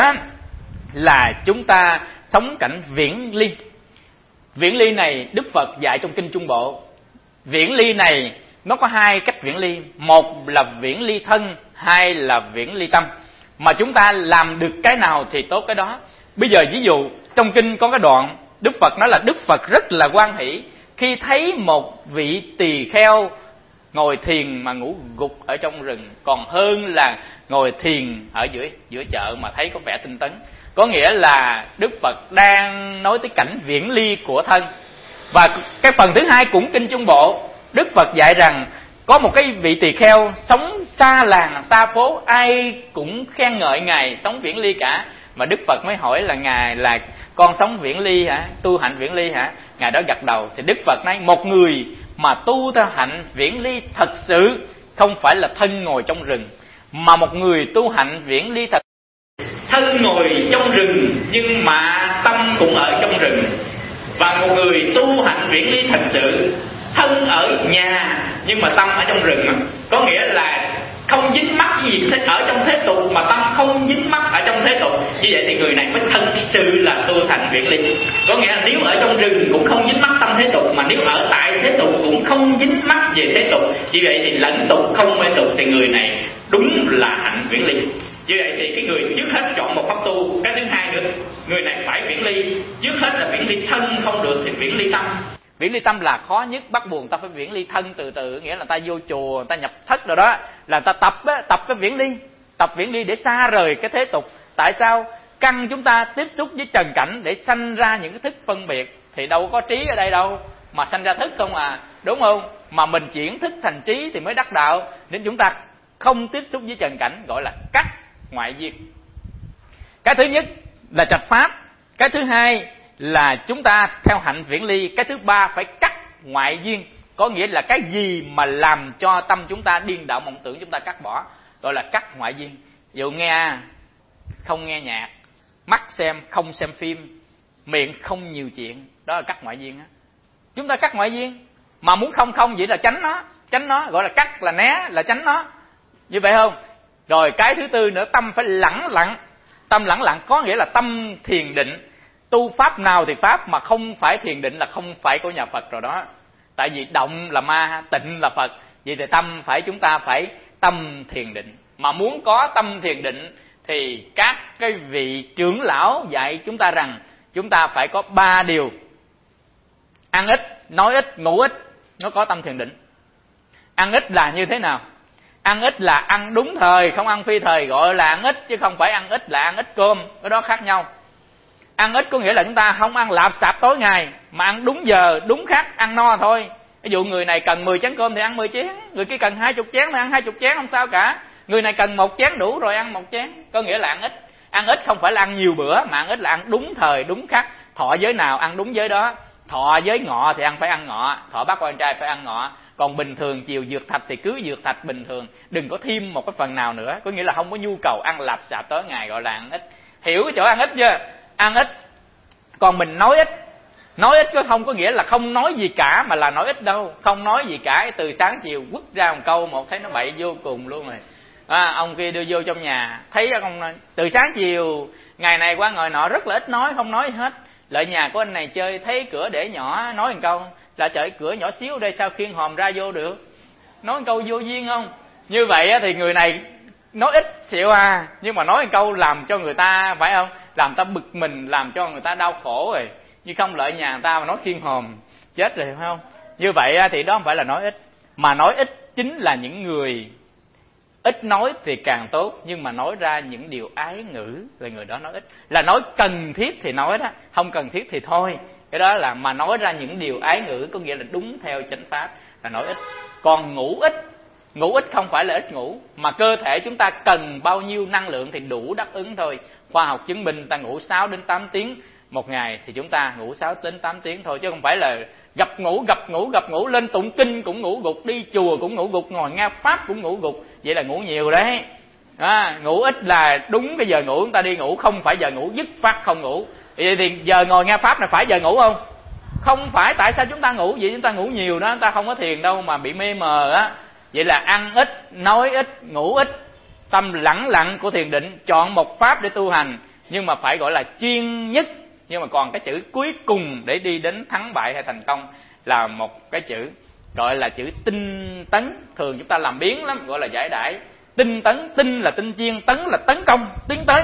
là chúng ta sống cảnh viễn ly. Viễn ly này Đức Phật dạy trong kinh Trung Bộ. Viễn ly này nó có 2 cách viễn ly, một là viễn ly thân, 2 là viễn ly tâm. Mà chúng ta làm được cái nào thì tốt cái đó. Bây giờ ví dụ trong kinh có cái đoạn Đức Phật nói là Đức Phật rất là hoan hỷ khi thấy một vị tỳ kheo ngồi thiền mà ngủ gục ở trong rừng, còn hơn là ngồi thiền ở giữa chợ mà thấy có vẻ tinh tấn. Có nghĩa là Đức Phật đang nói tới cảnh viễn ly của thân. Và cái phần thứ hai cũng kinh Trung Bộ, Đức Phật dạy rằng có một cái vị tỳ kheo sống xa làng xa phố, ai cũng khen ngợi ngài sống viễn ly cả. Mà Đức Phật mới hỏi là ngài là con sống viễn ly hả, tu hạnh viễn ly hả? Ngài đó gật đầu. Thì Đức Phật nói một người mà tu theo hạnh viễn ly thật sự không phải là thân ngồi trong rừng, mà một người tu hạnh viễn ly thật thân ngồi trong rừng nhưng mà tâm cũng ở trong rừng. Và một người tu hạnh viễn ly thật sự thân ở nhà nhưng mà tâm ở trong rừng, có nghĩa là không dính mắc gì ở trong thế tục mà tâm không dính mắc ở trong thế tục. Như vậy thì người này mới thật sự là tu thành viễn ly. Có nghĩa là nếu ở trong rừng cũng không dính mắc tâm thế tục, mà nếu ở tại thế tục cũng không dính mắc về thế tục. Như vậy thì lẫn tục không mê tục thì người này đúng là hạnh viễn ly. Như vậy thì cái người trước hết chọn một pháp tu. Cái thứ hai nữa, người này phải viễn ly. Trước hết là viễn ly thân không được thì viễn ly tâm. Viễn ly tâm là khó nhất, bắt buộc ta phải viễn ly thân từ từ. Nghĩa là ta vô chùa, ta nhập thất rồi đó, là ta tập cái viễn ly. Tập viễn ly để xa rời cái thế tục. Tại sao? Căn chúng ta tiếp xúc với trần cảnh để sanh ra những cái thức phân biệt, thì đâu có trí ở đây đâu. mà sanh ra thức không à, đúng không? Mà mình chuyển thức thành trí thì mới đắc đạo. Nên chúng ta không tiếp xúc với trần cảnh, gọi là cắt ngoại duyên. Cái thứ nhất là trạch pháp, cái thứ hai là chúng ta theo hạnh viễn ly, cái thứ ba phải cắt ngoại duyên, có nghĩa là cái gì mà làm cho tâm chúng ta điên đạo mộng tưởng chúng ta cắt bỏ, gọi là cắt ngoại duyên. Ví dụ nghe không nghe nhạc, mắt xem không xem phim, miệng không nhiều chuyện, đó là cắt ngoại duyên á. Chúng ta cắt ngoại duyên, mà muốn không vậy là tránh nó, gọi là cắt là né, là tránh nó, như vậy không? Rồi cái thứ tư nữa, tâm phải lẳng lặng. Tâm lẳng lặng có nghĩa là tâm thiền định. Tu pháp nào thì pháp, mà không phải thiền định là không phải của nhà Phật rồi đó. Tại vì động là ma, tịnh là Phật. Vậy thì chúng ta phải tâm thiền định. Mà muốn có tâm thiền định thì các cái vị trưởng lão dạy chúng ta rằng chúng ta phải có 3 điều: ăn ít, nói ít, ngủ ít, nó có tâm thiền định. Ăn ít là như thế nào? Ăn ít là ăn đúng thời, không ăn phi thời, gọi là ăn ít, chứ không phải ăn ít là ăn ít cơm, cái đó khác nhau. Ăn ít có nghĩa là chúng ta không ăn lạp xạp tối ngày, mà ăn đúng giờ, đúng khắc, ăn no thôi. Ví dụ người này cần 10 chén cơm thì ăn 10 chén, người kia cần 20 chén thì ăn 20 chén, không sao cả. Người này cần 1 chén đủ rồi ăn 1 chén, có nghĩa là ăn ít. Ăn ít không phải là ăn nhiều bữa, mà ăn ít là ăn đúng thời, đúng khắc. Thọ giới nào ăn đúng giới đó. Thọ giới ngọ thì phải ăn ngọ, thọ bát quan trai phải ăn ngọ. Còn bình thường chiều dược thạch thì cứ dược thạch bình thường, đừng có thêm một cái phần nào nữa. Có nghĩa là không có nhu cầu ăn lạp xạp tối ngày, gọi là ăn ít. Hiểu cái chỗ ăn ít chưa? Ăn ít. Còn mình nói ít. Nói ít không có nghĩa là không nói gì cả, mà là nói ít đâu. Không nói gì cả, từ sáng chiều quất ra một câu một thấy nó bậy vô cùng luôn rồi. Ông kia đưa vô trong nhà, thấy ông từ sáng chiều ngày này qua ngày nọ rất là ít nói, không nói gì hết. Lại nhà của anh này chơi, thấy cửa để nhỏ, nói một câu là trời, cửa nhỏ xíu đây sao khiêng hòm ra vô được. Nói một câu vô duyên không? Như vậy thì người này nói ít xịu nhưng mà nói một câu làm cho người ta, phải không, làm ta bực mình, làm cho người ta đau khổ rồi. Như không lợi nhà người ta mà nói khiêng hòm, chết rồi, phải không? Như vậy thì đó không phải là nói ít. Mà nói ít chính là những người ít nói thì càng tốt, nhưng mà nói ra những điều ái ngữ là người đó nói ít. Là nói cần thiết thì nói đó, không cần thiết thì thôi. Cái đó là mà nói ra những điều ái ngữ, có nghĩa là đúng theo chánh pháp, là nói ít. Còn ngủ ít không phải là ít ngủ, mà cơ thể chúng ta cần bao nhiêu năng lượng thì đủ đáp ứng thôi. Khoa học chứng minh ta ngủ 6 đến 8 tiếng một ngày, thì chúng ta ngủ 6 đến 8 tiếng thôi, chứ không phải là gặp ngủ, lên tụng kinh cũng ngủ gục, đi chùa cũng ngủ gục, ngồi nghe pháp cũng ngủ gục. Vậy là ngủ nhiều đấy. Ngủ ít là đúng cái giờ ngủ chúng ta đi ngủ, không phải giờ ngủ dứt phát không ngủ. Vậy thì giờ ngồi nghe pháp này phải giờ ngủ không? Không phải. Tại sao chúng ta ngủ vậy? Chúng ta ngủ nhiều đó, chúng ta không có thiền đâu mà bị mê mờ á. Vậy là ăn ít, nói ít, ngủ ít, tâm lẳng lặng của thiền định, chọn một pháp để tu hành, nhưng mà phải gọi là chuyên nhất. Nhưng mà còn cái chữ cuối cùng để đi đến thắng bại hay thành công là một cái chữ gọi là chữ tinh tấn. Thường chúng ta làm biến lắm, gọi là giải đãi. Tinh tấn, tinh là tinh chiên, tấn là tấn công, tiến tới.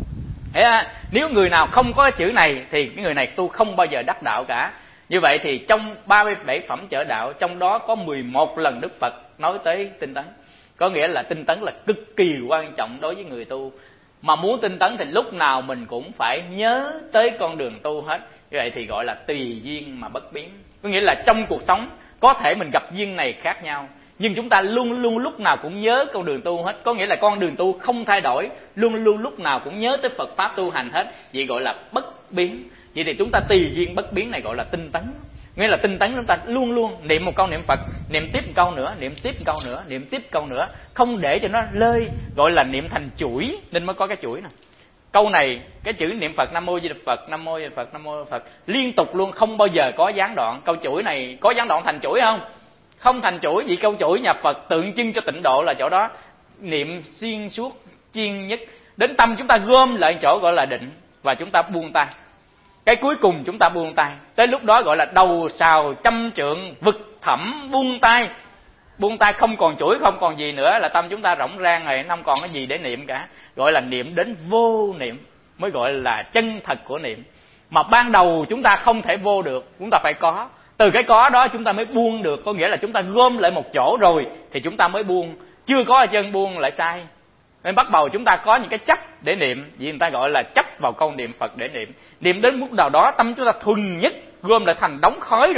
Nếu người nào không có cái chữ này thì cái người này tu không bao giờ đắc đạo cả. Như vậy thì trong 37 phẩm trợ đạo, trong đó có 11 lần Đức Phật nói tới tinh tấn. Có nghĩa là tinh tấn là cực kỳ quan trọng đối với người tu. Mà muốn tinh tấn thì lúc nào mình cũng phải nhớ tới con đường tu hết. Như vậy thì gọi là tùy duyên mà bất biến. Có nghĩa là trong cuộc sống có thể mình gặp duyên này khác nhau, nhưng chúng ta luôn luôn lúc nào cũng nhớ con đường tu hết. Có nghĩa là con đường tu không thay đổi, luôn luôn lúc nào cũng nhớ tới Phật Pháp tu hành hết. Vậy gọi là bất biến. Vậy thì chúng ta tùy duyên bất biến này gọi là tinh tấn. Nghĩa là tinh tấn chúng ta luôn luôn niệm một câu niệm Phật, niệm tiếp một câu nữa, niệm tiếp một câu nữa, niệm tiếp một câu nữa, không để cho nó lơi, gọi là niệm thành chuỗi nên mới có cái chuỗi nè. Câu này, cái chữ niệm Phật Nam Mô Di Đà Phật, Nam Mô Di Đà Phật, Nam Mô Di Đà Phật liên tục luôn, không bao giờ có gián đoạn. Câu chuỗi này có gián đoạn thành chuỗi không? Không thành chuỗi. Vì câu chuỗi nhà Phật tượng trưng cho tịnh độ là chỗ đó, niệm xuyên suốt chuyên nhất, đến tâm chúng ta gom lại chỗ gọi là định, và chúng ta buông tay. Cái cuối cùng chúng ta buông tay, tới lúc đó gọi là đầu sào trăm trượng vực thẳm buông tay. Buông tay không còn chuỗi, không còn gì nữa, là tâm chúng ta rỗng rang rồi, không còn cái gì để niệm cả. Gọi là niệm đến vô niệm mới gọi là chân thật của niệm. Mà ban đầu chúng ta không thể vô được, chúng ta phải có. Từ cái có đó chúng ta mới buông được. Có nghĩa là chúng ta gom lại một chỗ rồi thì chúng ta mới buông. Chưa có chân buông lại sai. Nên bắt đầu chúng ta có những cái chấp để niệm. Vì người ta gọi là chấp vào câu niệm Phật để niệm. Niệm đến mức nào đó tâm chúng ta thuần nhất, gom lại thành đống khói rồi,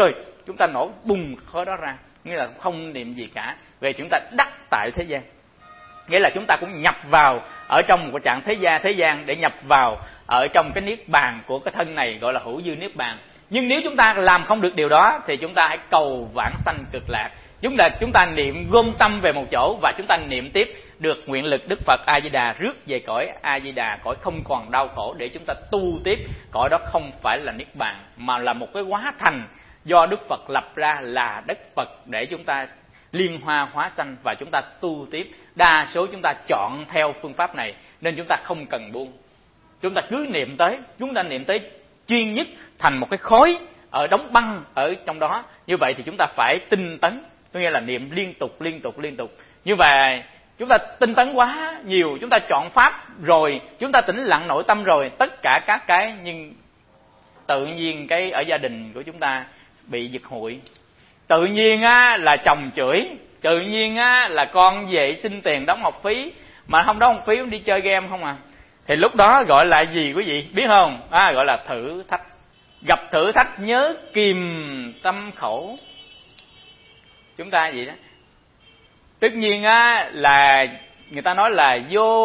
chúng ta nổ bùng khói đó ra, nghĩa là không niệm gì cả. Về chúng ta đắc tại thế gian, nghĩa là chúng ta cũng nhập vào ở trong một trạng thế gian để nhập vào ở trong cái niết bàn của cái thân này, gọi là hữu dư niết bàn. Nhưng nếu chúng ta làm không được điều đó thì chúng ta hãy cầu vãng sanh cực lạc. Chúng ta niệm gom tâm về một chỗ và chúng ta niệm tiếp được nguyện lực Đức Phật A Di Đà rước về cõi A Di Đà, cõi không còn đau khổ, để chúng ta tu tiếp. Cõi đó không phải là niết bàn mà là một cái hóa thành do Đức Phật lập ra, là đất Phật để chúng ta liên hoa hóa sanh và chúng ta tu tiếp. Đa số chúng ta chọn theo phương pháp này nên chúng ta không cần buông. Chúng ta cứ niệm tới, chúng ta niệm tới chuyên nhất thành một cái khối ở đóng băng ở trong đó. Như vậy thì chúng ta phải tinh tấn, có nghĩa là niệm liên tục. Như vậy chúng ta tinh tấn quá nhiều, chúng ta chọn pháp rồi, chúng ta tĩnh lặng nội tâm rồi, tất cả các cái, nhưng tự nhiên cái ở gia đình của chúng ta bị giật hụi, tự nhiên là chồng chửi, tự nhiên là con về xin tiền đóng học phí, mà không đóng học phí đi chơi game không à. Thì lúc đó gọi là gì quý vị biết không? Gọi là thử thách. Gặp thử thách nhớ kìm tâm khổ. Chúng ta vậy đó. Tất nhiên là người ta nói là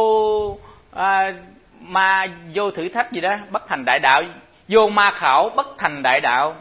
vô thử thách gì đó bất thành đại đạo, vô ma khảo bất thành đại đạo.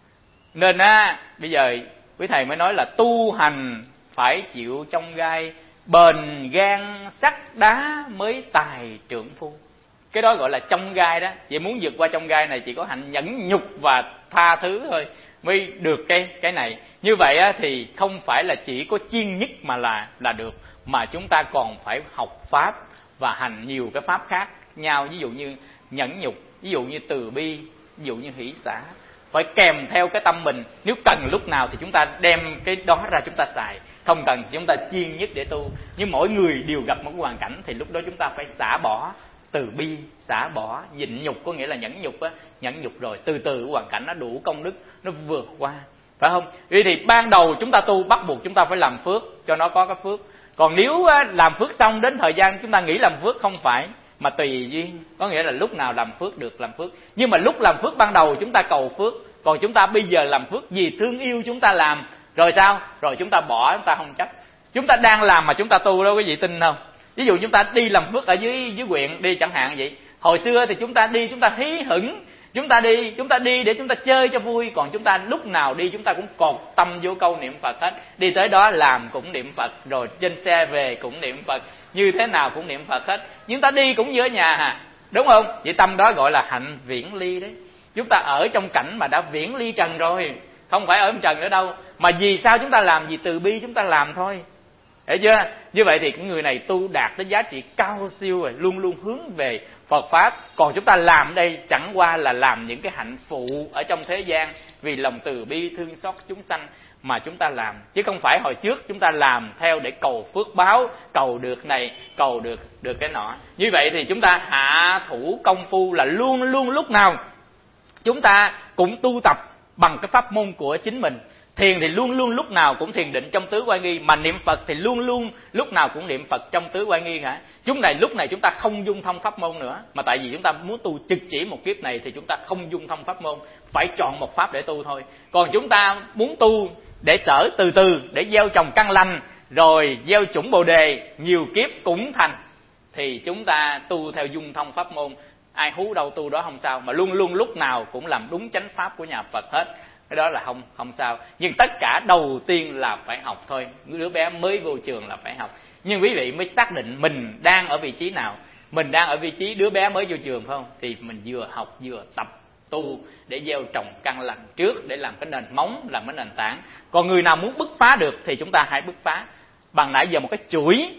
Nên bây giờ quý thầy mới nói là tu hành phải chịu trong gai, bền gan sắt đá mới tài trượng phu. Cái đó gọi là trong gai đó. Vậy muốn vượt qua trong gai này chỉ có hạnh nhẫn nhục và tha thứ thôi mới được cái này. Như vậy thì không phải là chỉ có chiên nhất mà là được, mà chúng ta còn phải học pháp và hành nhiều cái pháp khác nhau. Ví dụ như nhẫn nhục, ví dụ như từ bi, ví dụ như hỷ xả, phải kèm theo cái tâm mình. Nếu cần lúc nào thì chúng ta đem cái đó ra chúng ta xài, không cần chúng ta chiên nhất để tu. Nhưng mỗi người đều gặp một hoàn cảnh thì lúc đó chúng ta phải xả bỏ từ bi, xả bỏ nhịn nhục, có nghĩa là nhẫn nhục nhẫn nhục rồi từ từ hoàn cảnh nó đủ công đức, nó vượt qua, phải không? Vì thì ban đầu chúng ta tu bắt buộc chúng ta phải làm phước cho nó có cái phước. Còn nếu làm phước xong đến thời gian chúng ta nghĩ làm phước, không phải, mà tùy duyên, có nghĩa là lúc nào làm phước được làm phước. Nhưng mà lúc làm phước ban đầu chúng ta cầu phước, còn chúng ta bây giờ làm phước vì thương yêu chúng ta làm, rồi sao? Rồi chúng ta bỏ, chúng ta không chấp. Chúng ta đang làm mà chúng ta tu đâu, quý vị tin không? Ví dụ chúng ta đi làm phước ở dưới huyện đi chẳng hạn vậy. Hồi xưa thì chúng ta đi, chúng ta hí hửng, chúng ta đi để chúng ta chơi cho vui. Còn chúng ta lúc nào đi chúng ta cũng cột tâm vô câu niệm Phật hết. Đi tới đó làm cũng niệm Phật, rồi trên xe về cũng niệm Phật, như thế nào cũng niệm Phật hết. Nhưng ta đi cũng như ở nhà đúng không? Vậy tâm đó gọi là hạnh viễn ly đấy. Chúng ta ở trong cảnh mà đã viễn ly trần rồi, không phải ở trong trần nữa đâu. Mà vì sao chúng ta làm? Vì từ bi chúng ta làm thôi, hiểu chưa? Như vậy thì người này tu đạt đến giá trị cao siêu rồi, luôn luôn hướng về Phật Pháp. Còn chúng ta làm đây chẳng qua là làm những cái hạnh phụ ở trong thế gian, vì lòng từ bi thương xót chúng sanh mà chúng ta làm. Chứ không phải hồi trước chúng ta làm theo để cầu phước báo, cầu được này, cầu được cái nọ. Như vậy thì chúng ta hạ thủ công phu là luôn luôn lúc nào chúng ta cũng tu tập bằng cái pháp môn của chính mình. Thiền thì luôn luôn lúc nào cũng thiền định trong tứ oai nghi, mà niệm Phật thì luôn luôn lúc nào cũng niệm Phật trong tứ oai nghi hả? Lúc này chúng ta không dung thông pháp môn nữa, mà tại vì chúng ta muốn tu trực chỉ một kiếp này thì chúng ta không dung thông pháp môn, phải chọn một pháp để tu thôi. Còn chúng ta muốn tu để sở từ từ, để gieo trồng căn lành, rồi gieo chủng Bồ đề, nhiều kiếp cũng thành, thì chúng ta tu theo dung thông pháp môn. Ai hú đâu tu đó không sao, mà luôn luôn lúc nào cũng làm đúng chánh pháp của nhà Phật hết. Cái đó là không sao. Nhưng tất cả đầu tiên là phải học thôi. Đứa bé mới vô trường là phải học. Nhưng quý vị mới xác định mình đang ở vị trí nào. Mình đang ở vị trí đứa bé mới vô trường phải không? Thì mình vừa học vừa tập tu để gieo trồng căn lành trước, để làm cái nền móng, làm cái nền tảng. Còn người nào muốn bứt phá được thì chúng ta hãy bứt phá bằng nãy giờ một cái chuỗi.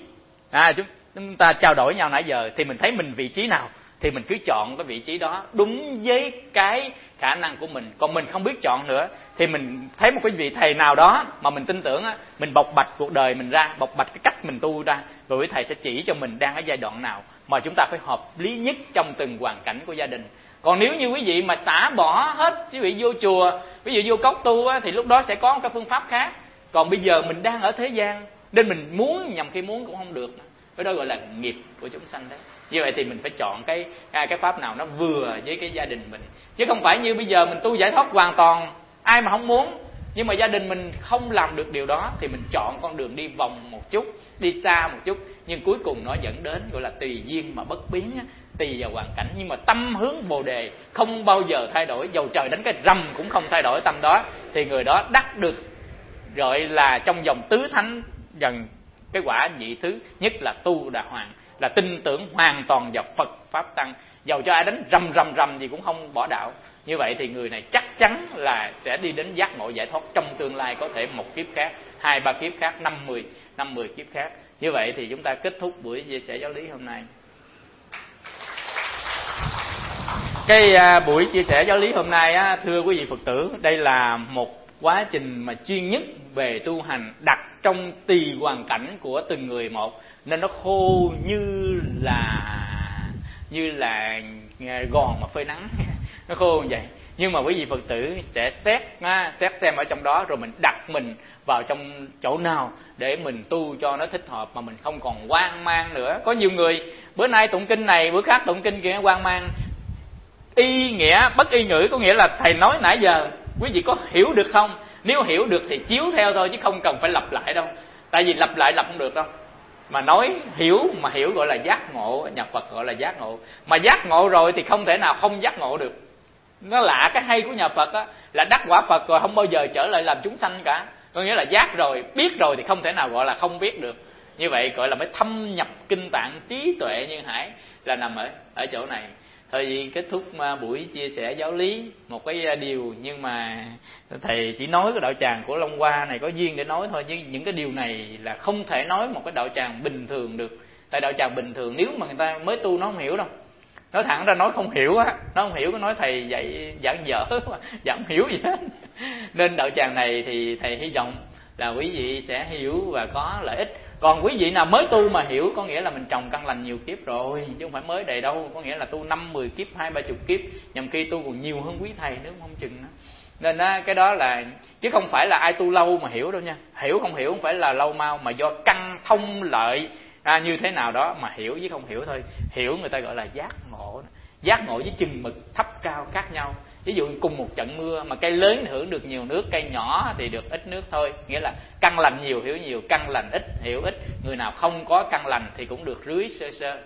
Chúng ta trao đổi nhau nãy giờ, thì mình thấy mình vị trí nào thì mình cứ chọn cái vị trí đó đúng với cái khả năng của mình. Còn mình không biết chọn nữa thì mình thấy một cái vị thầy nào đó mà mình tin tưởng mình bộc bạch cuộc đời mình ra, bộc bạch cái cách mình tu ra, rồi thầy sẽ chỉ cho mình đang ở giai đoạn nào mà chúng ta phải hợp lý nhất trong từng hoàn cảnh của gia đình. Còn nếu như quý vị mà xả bỏ hết, quý vị vô chùa, quý vị vô cốc tu thì lúc đó sẽ có một cái phương pháp khác. Còn bây giờ mình đang ở thế gian nên mình muốn nhằm khi muốn cũng không được. Cái đó gọi là nghiệp của chúng sanh đấy. Như vậy thì mình phải chọn cái pháp nào nó vừa với cái gia đình mình, chứ không phải như bây giờ mình tu giải thoát hoàn toàn ai mà không muốn. Nhưng mà gia đình mình không làm được điều đó thì mình chọn con đường đi vòng một chút, đi xa một chút, nhưng cuối cùng nó dẫn đến gọi là tùy duyên mà bất biến á, tùy vào hoàn cảnh. Nhưng mà tâm hướng Bồ Đề không bao giờ thay đổi, dầu trời đánh cái rầm cũng không thay đổi tâm đó, thì người đó đắc được gọi là trong dòng tứ thánh dần cái quả vị thứ nhất là Tu Đà Hoàng, là tin tưởng hoàn toàn vào Phật Pháp Tăng, dầu cho ai đánh rầm gì cũng không bỏ đạo. Như vậy thì người này chắc chắn là sẽ đi đến giác ngộ giải thoát trong tương lai, có thể một kiếp khác, 2-3 kiếp khác, 5-10 kiếp khác. Như vậy thì chúng ta kết thúc buổi chia sẻ giáo lý hôm nay. Cái buổi chia sẻ giáo lý hôm nay á, thưa quý vị Phật tử, đây là một quá trình mà chuyên nhất về tu hành, đặt trong tùy hoàn cảnh của từng người một, nên nó khô như là gòn mà phơi nắng nó khô như vậy. Nhưng mà quý vị Phật tử sẽ xét xem ở trong đó, rồi mình đặt mình vào trong chỗ nào để mình tu cho nó thích hợp, mà mình không còn hoang mang nữa. Có nhiều người bữa nay tụng kinh này, bữa khác tụng kinh kia hoang mang, y nghĩa bất y ngữ, có nghĩa là thầy nói nãy giờ quý vị có hiểu được không? Nếu hiểu được thì chiếu theo thôi, chứ không cần phải lặp lại đâu. Tại vì lặp lại lặp không được đâu. Mà nói hiểu, mà hiểu gọi là giác ngộ, nhà Phật gọi là giác ngộ. Mà giác ngộ rồi thì không thể nào không giác ngộ được. Nó lạ, cái hay của nhà Phật á, là đắc quả Phật rồi không bao giờ trở lại làm chúng sanh cả. Có nghĩa là giác rồi, biết rồi thì không thể nào gọi là không biết được. Như vậy gọi là mới thâm nhập kinh tạng, trí tuệ như hải là nằm ở chỗ này. Thôi vì kết thúc buổi chia sẻ giáo lý một cái điều, nhưng mà thầy chỉ nói cái đạo tràng của Long Hoa này có duyên để nói thôi, chứ những cái điều này là không thể nói một cái đạo tràng bình thường được. Tại đạo tràng bình thường nếu mà người ta mới tu nó không hiểu đâu, nói thẳng ra nói không hiểu á, nó không hiểu, có nói thầy dạy giảng dở chẳng hiểu gì hết. Nên đạo tràng này thì thầy hy vọng là quý vị sẽ hiểu và có lợi ích. Còn quý vị nào mới tu mà hiểu, có nghĩa là mình trồng căn lành nhiều kiếp rồi, chứ không phải mới đầy đâu. Có nghĩa là tu 5-10 kiếp, 20-30 kiếp, nhằm khi tu còn nhiều hơn quý thầy nữa không chừng nữa. Nên cái đó là, chứ không phải là ai tu lâu mà hiểu đâu nha. Hiểu không hiểu không phải là lâu mau, mà do căn thông lợi như thế nào đó mà hiểu, chứ không hiểu thôi. Hiểu người ta gọi là giác ngộ. Giác ngộ với chừng mực thấp cao khác nhau. Ví dụ cùng một trận mưa mà cây lớn hưởng được nhiều nước, cây nhỏ thì được ít nước thôi. Nghĩa là căn lành nhiều hiểu nhiều, căn lành ít hiểu ít. Người nào không có căn lành thì cũng được rưới sơ sơ.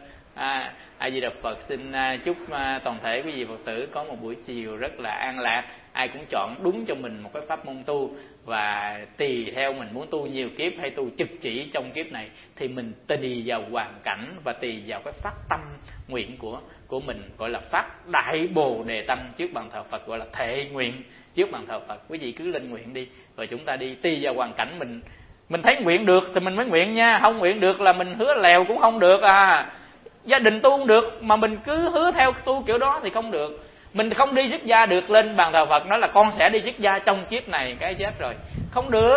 A Di Đà Phật. Xin chúc toàn thể quý vị Phật tử có một buổi chiều rất là an lạc. Ai cũng chọn đúng cho mình một cái pháp môn tu, và tùy theo mình muốn tu nhiều kiếp hay tu trực chỉ trong kiếp này, thì mình tùy vào hoàn cảnh và tùy vào cái phát tâm nguyện của mình, gọi là phát đại bồ đề tâm trước bàn thờ Phật, gọi là thệ nguyện trước bàn thờ Phật. Quý vị cứ lên nguyện đi, rồi chúng ta đi tùy vào hoàn cảnh mình thấy nguyện được thì mình mới nguyện nha, không nguyện được là mình hứa lèo cũng không được Gia đình tu không được mà mình cứ hứa theo tu kiểu đó thì không được. Mình không đi xuất gia được, lên bàn thờ Phật nói là con sẽ đi xuất gia trong kiếp này, cái chết rồi, không được.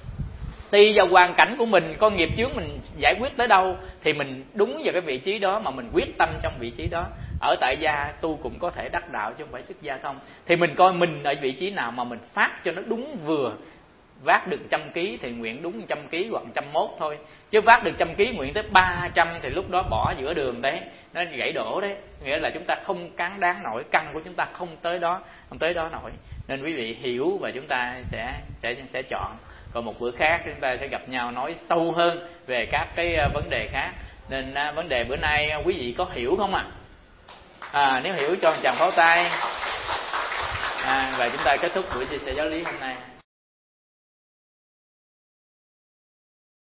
Tùy vào hoàn cảnh của mình, con nghiệp chướng mình giải quyết tới đâu thì mình đúng vào cái vị trí đó, mà mình quyết tâm trong vị trí đó. Ở tại gia tu cũng có thể đắc đạo chứ không phải xuất gia không. Thì mình coi mình ở vị trí nào mà mình phát cho nó đúng vừa. Vác được 100 kg thì nguyện đúng 100 kg hoặc 101 thôi. Chứ vác được 100 kg nguyện tới 300 thì lúc đó bỏ giữa đường đấy, nó gãy đổ đấy. Nghĩa là chúng ta không cán đáng nổi, căn của chúng ta không tới đó nổi. Nên quý vị hiểu và chúng ta sẽ chọn. Còn một bữa khác chúng ta sẽ gặp nhau nói sâu hơn về các cái vấn đề khác. Nên vấn đề bữa nay quý vị có hiểu không nếu hiểu cho một tràng pháo tay. Và chúng ta kết thúc buổi chia sẻ giáo lý hôm nay.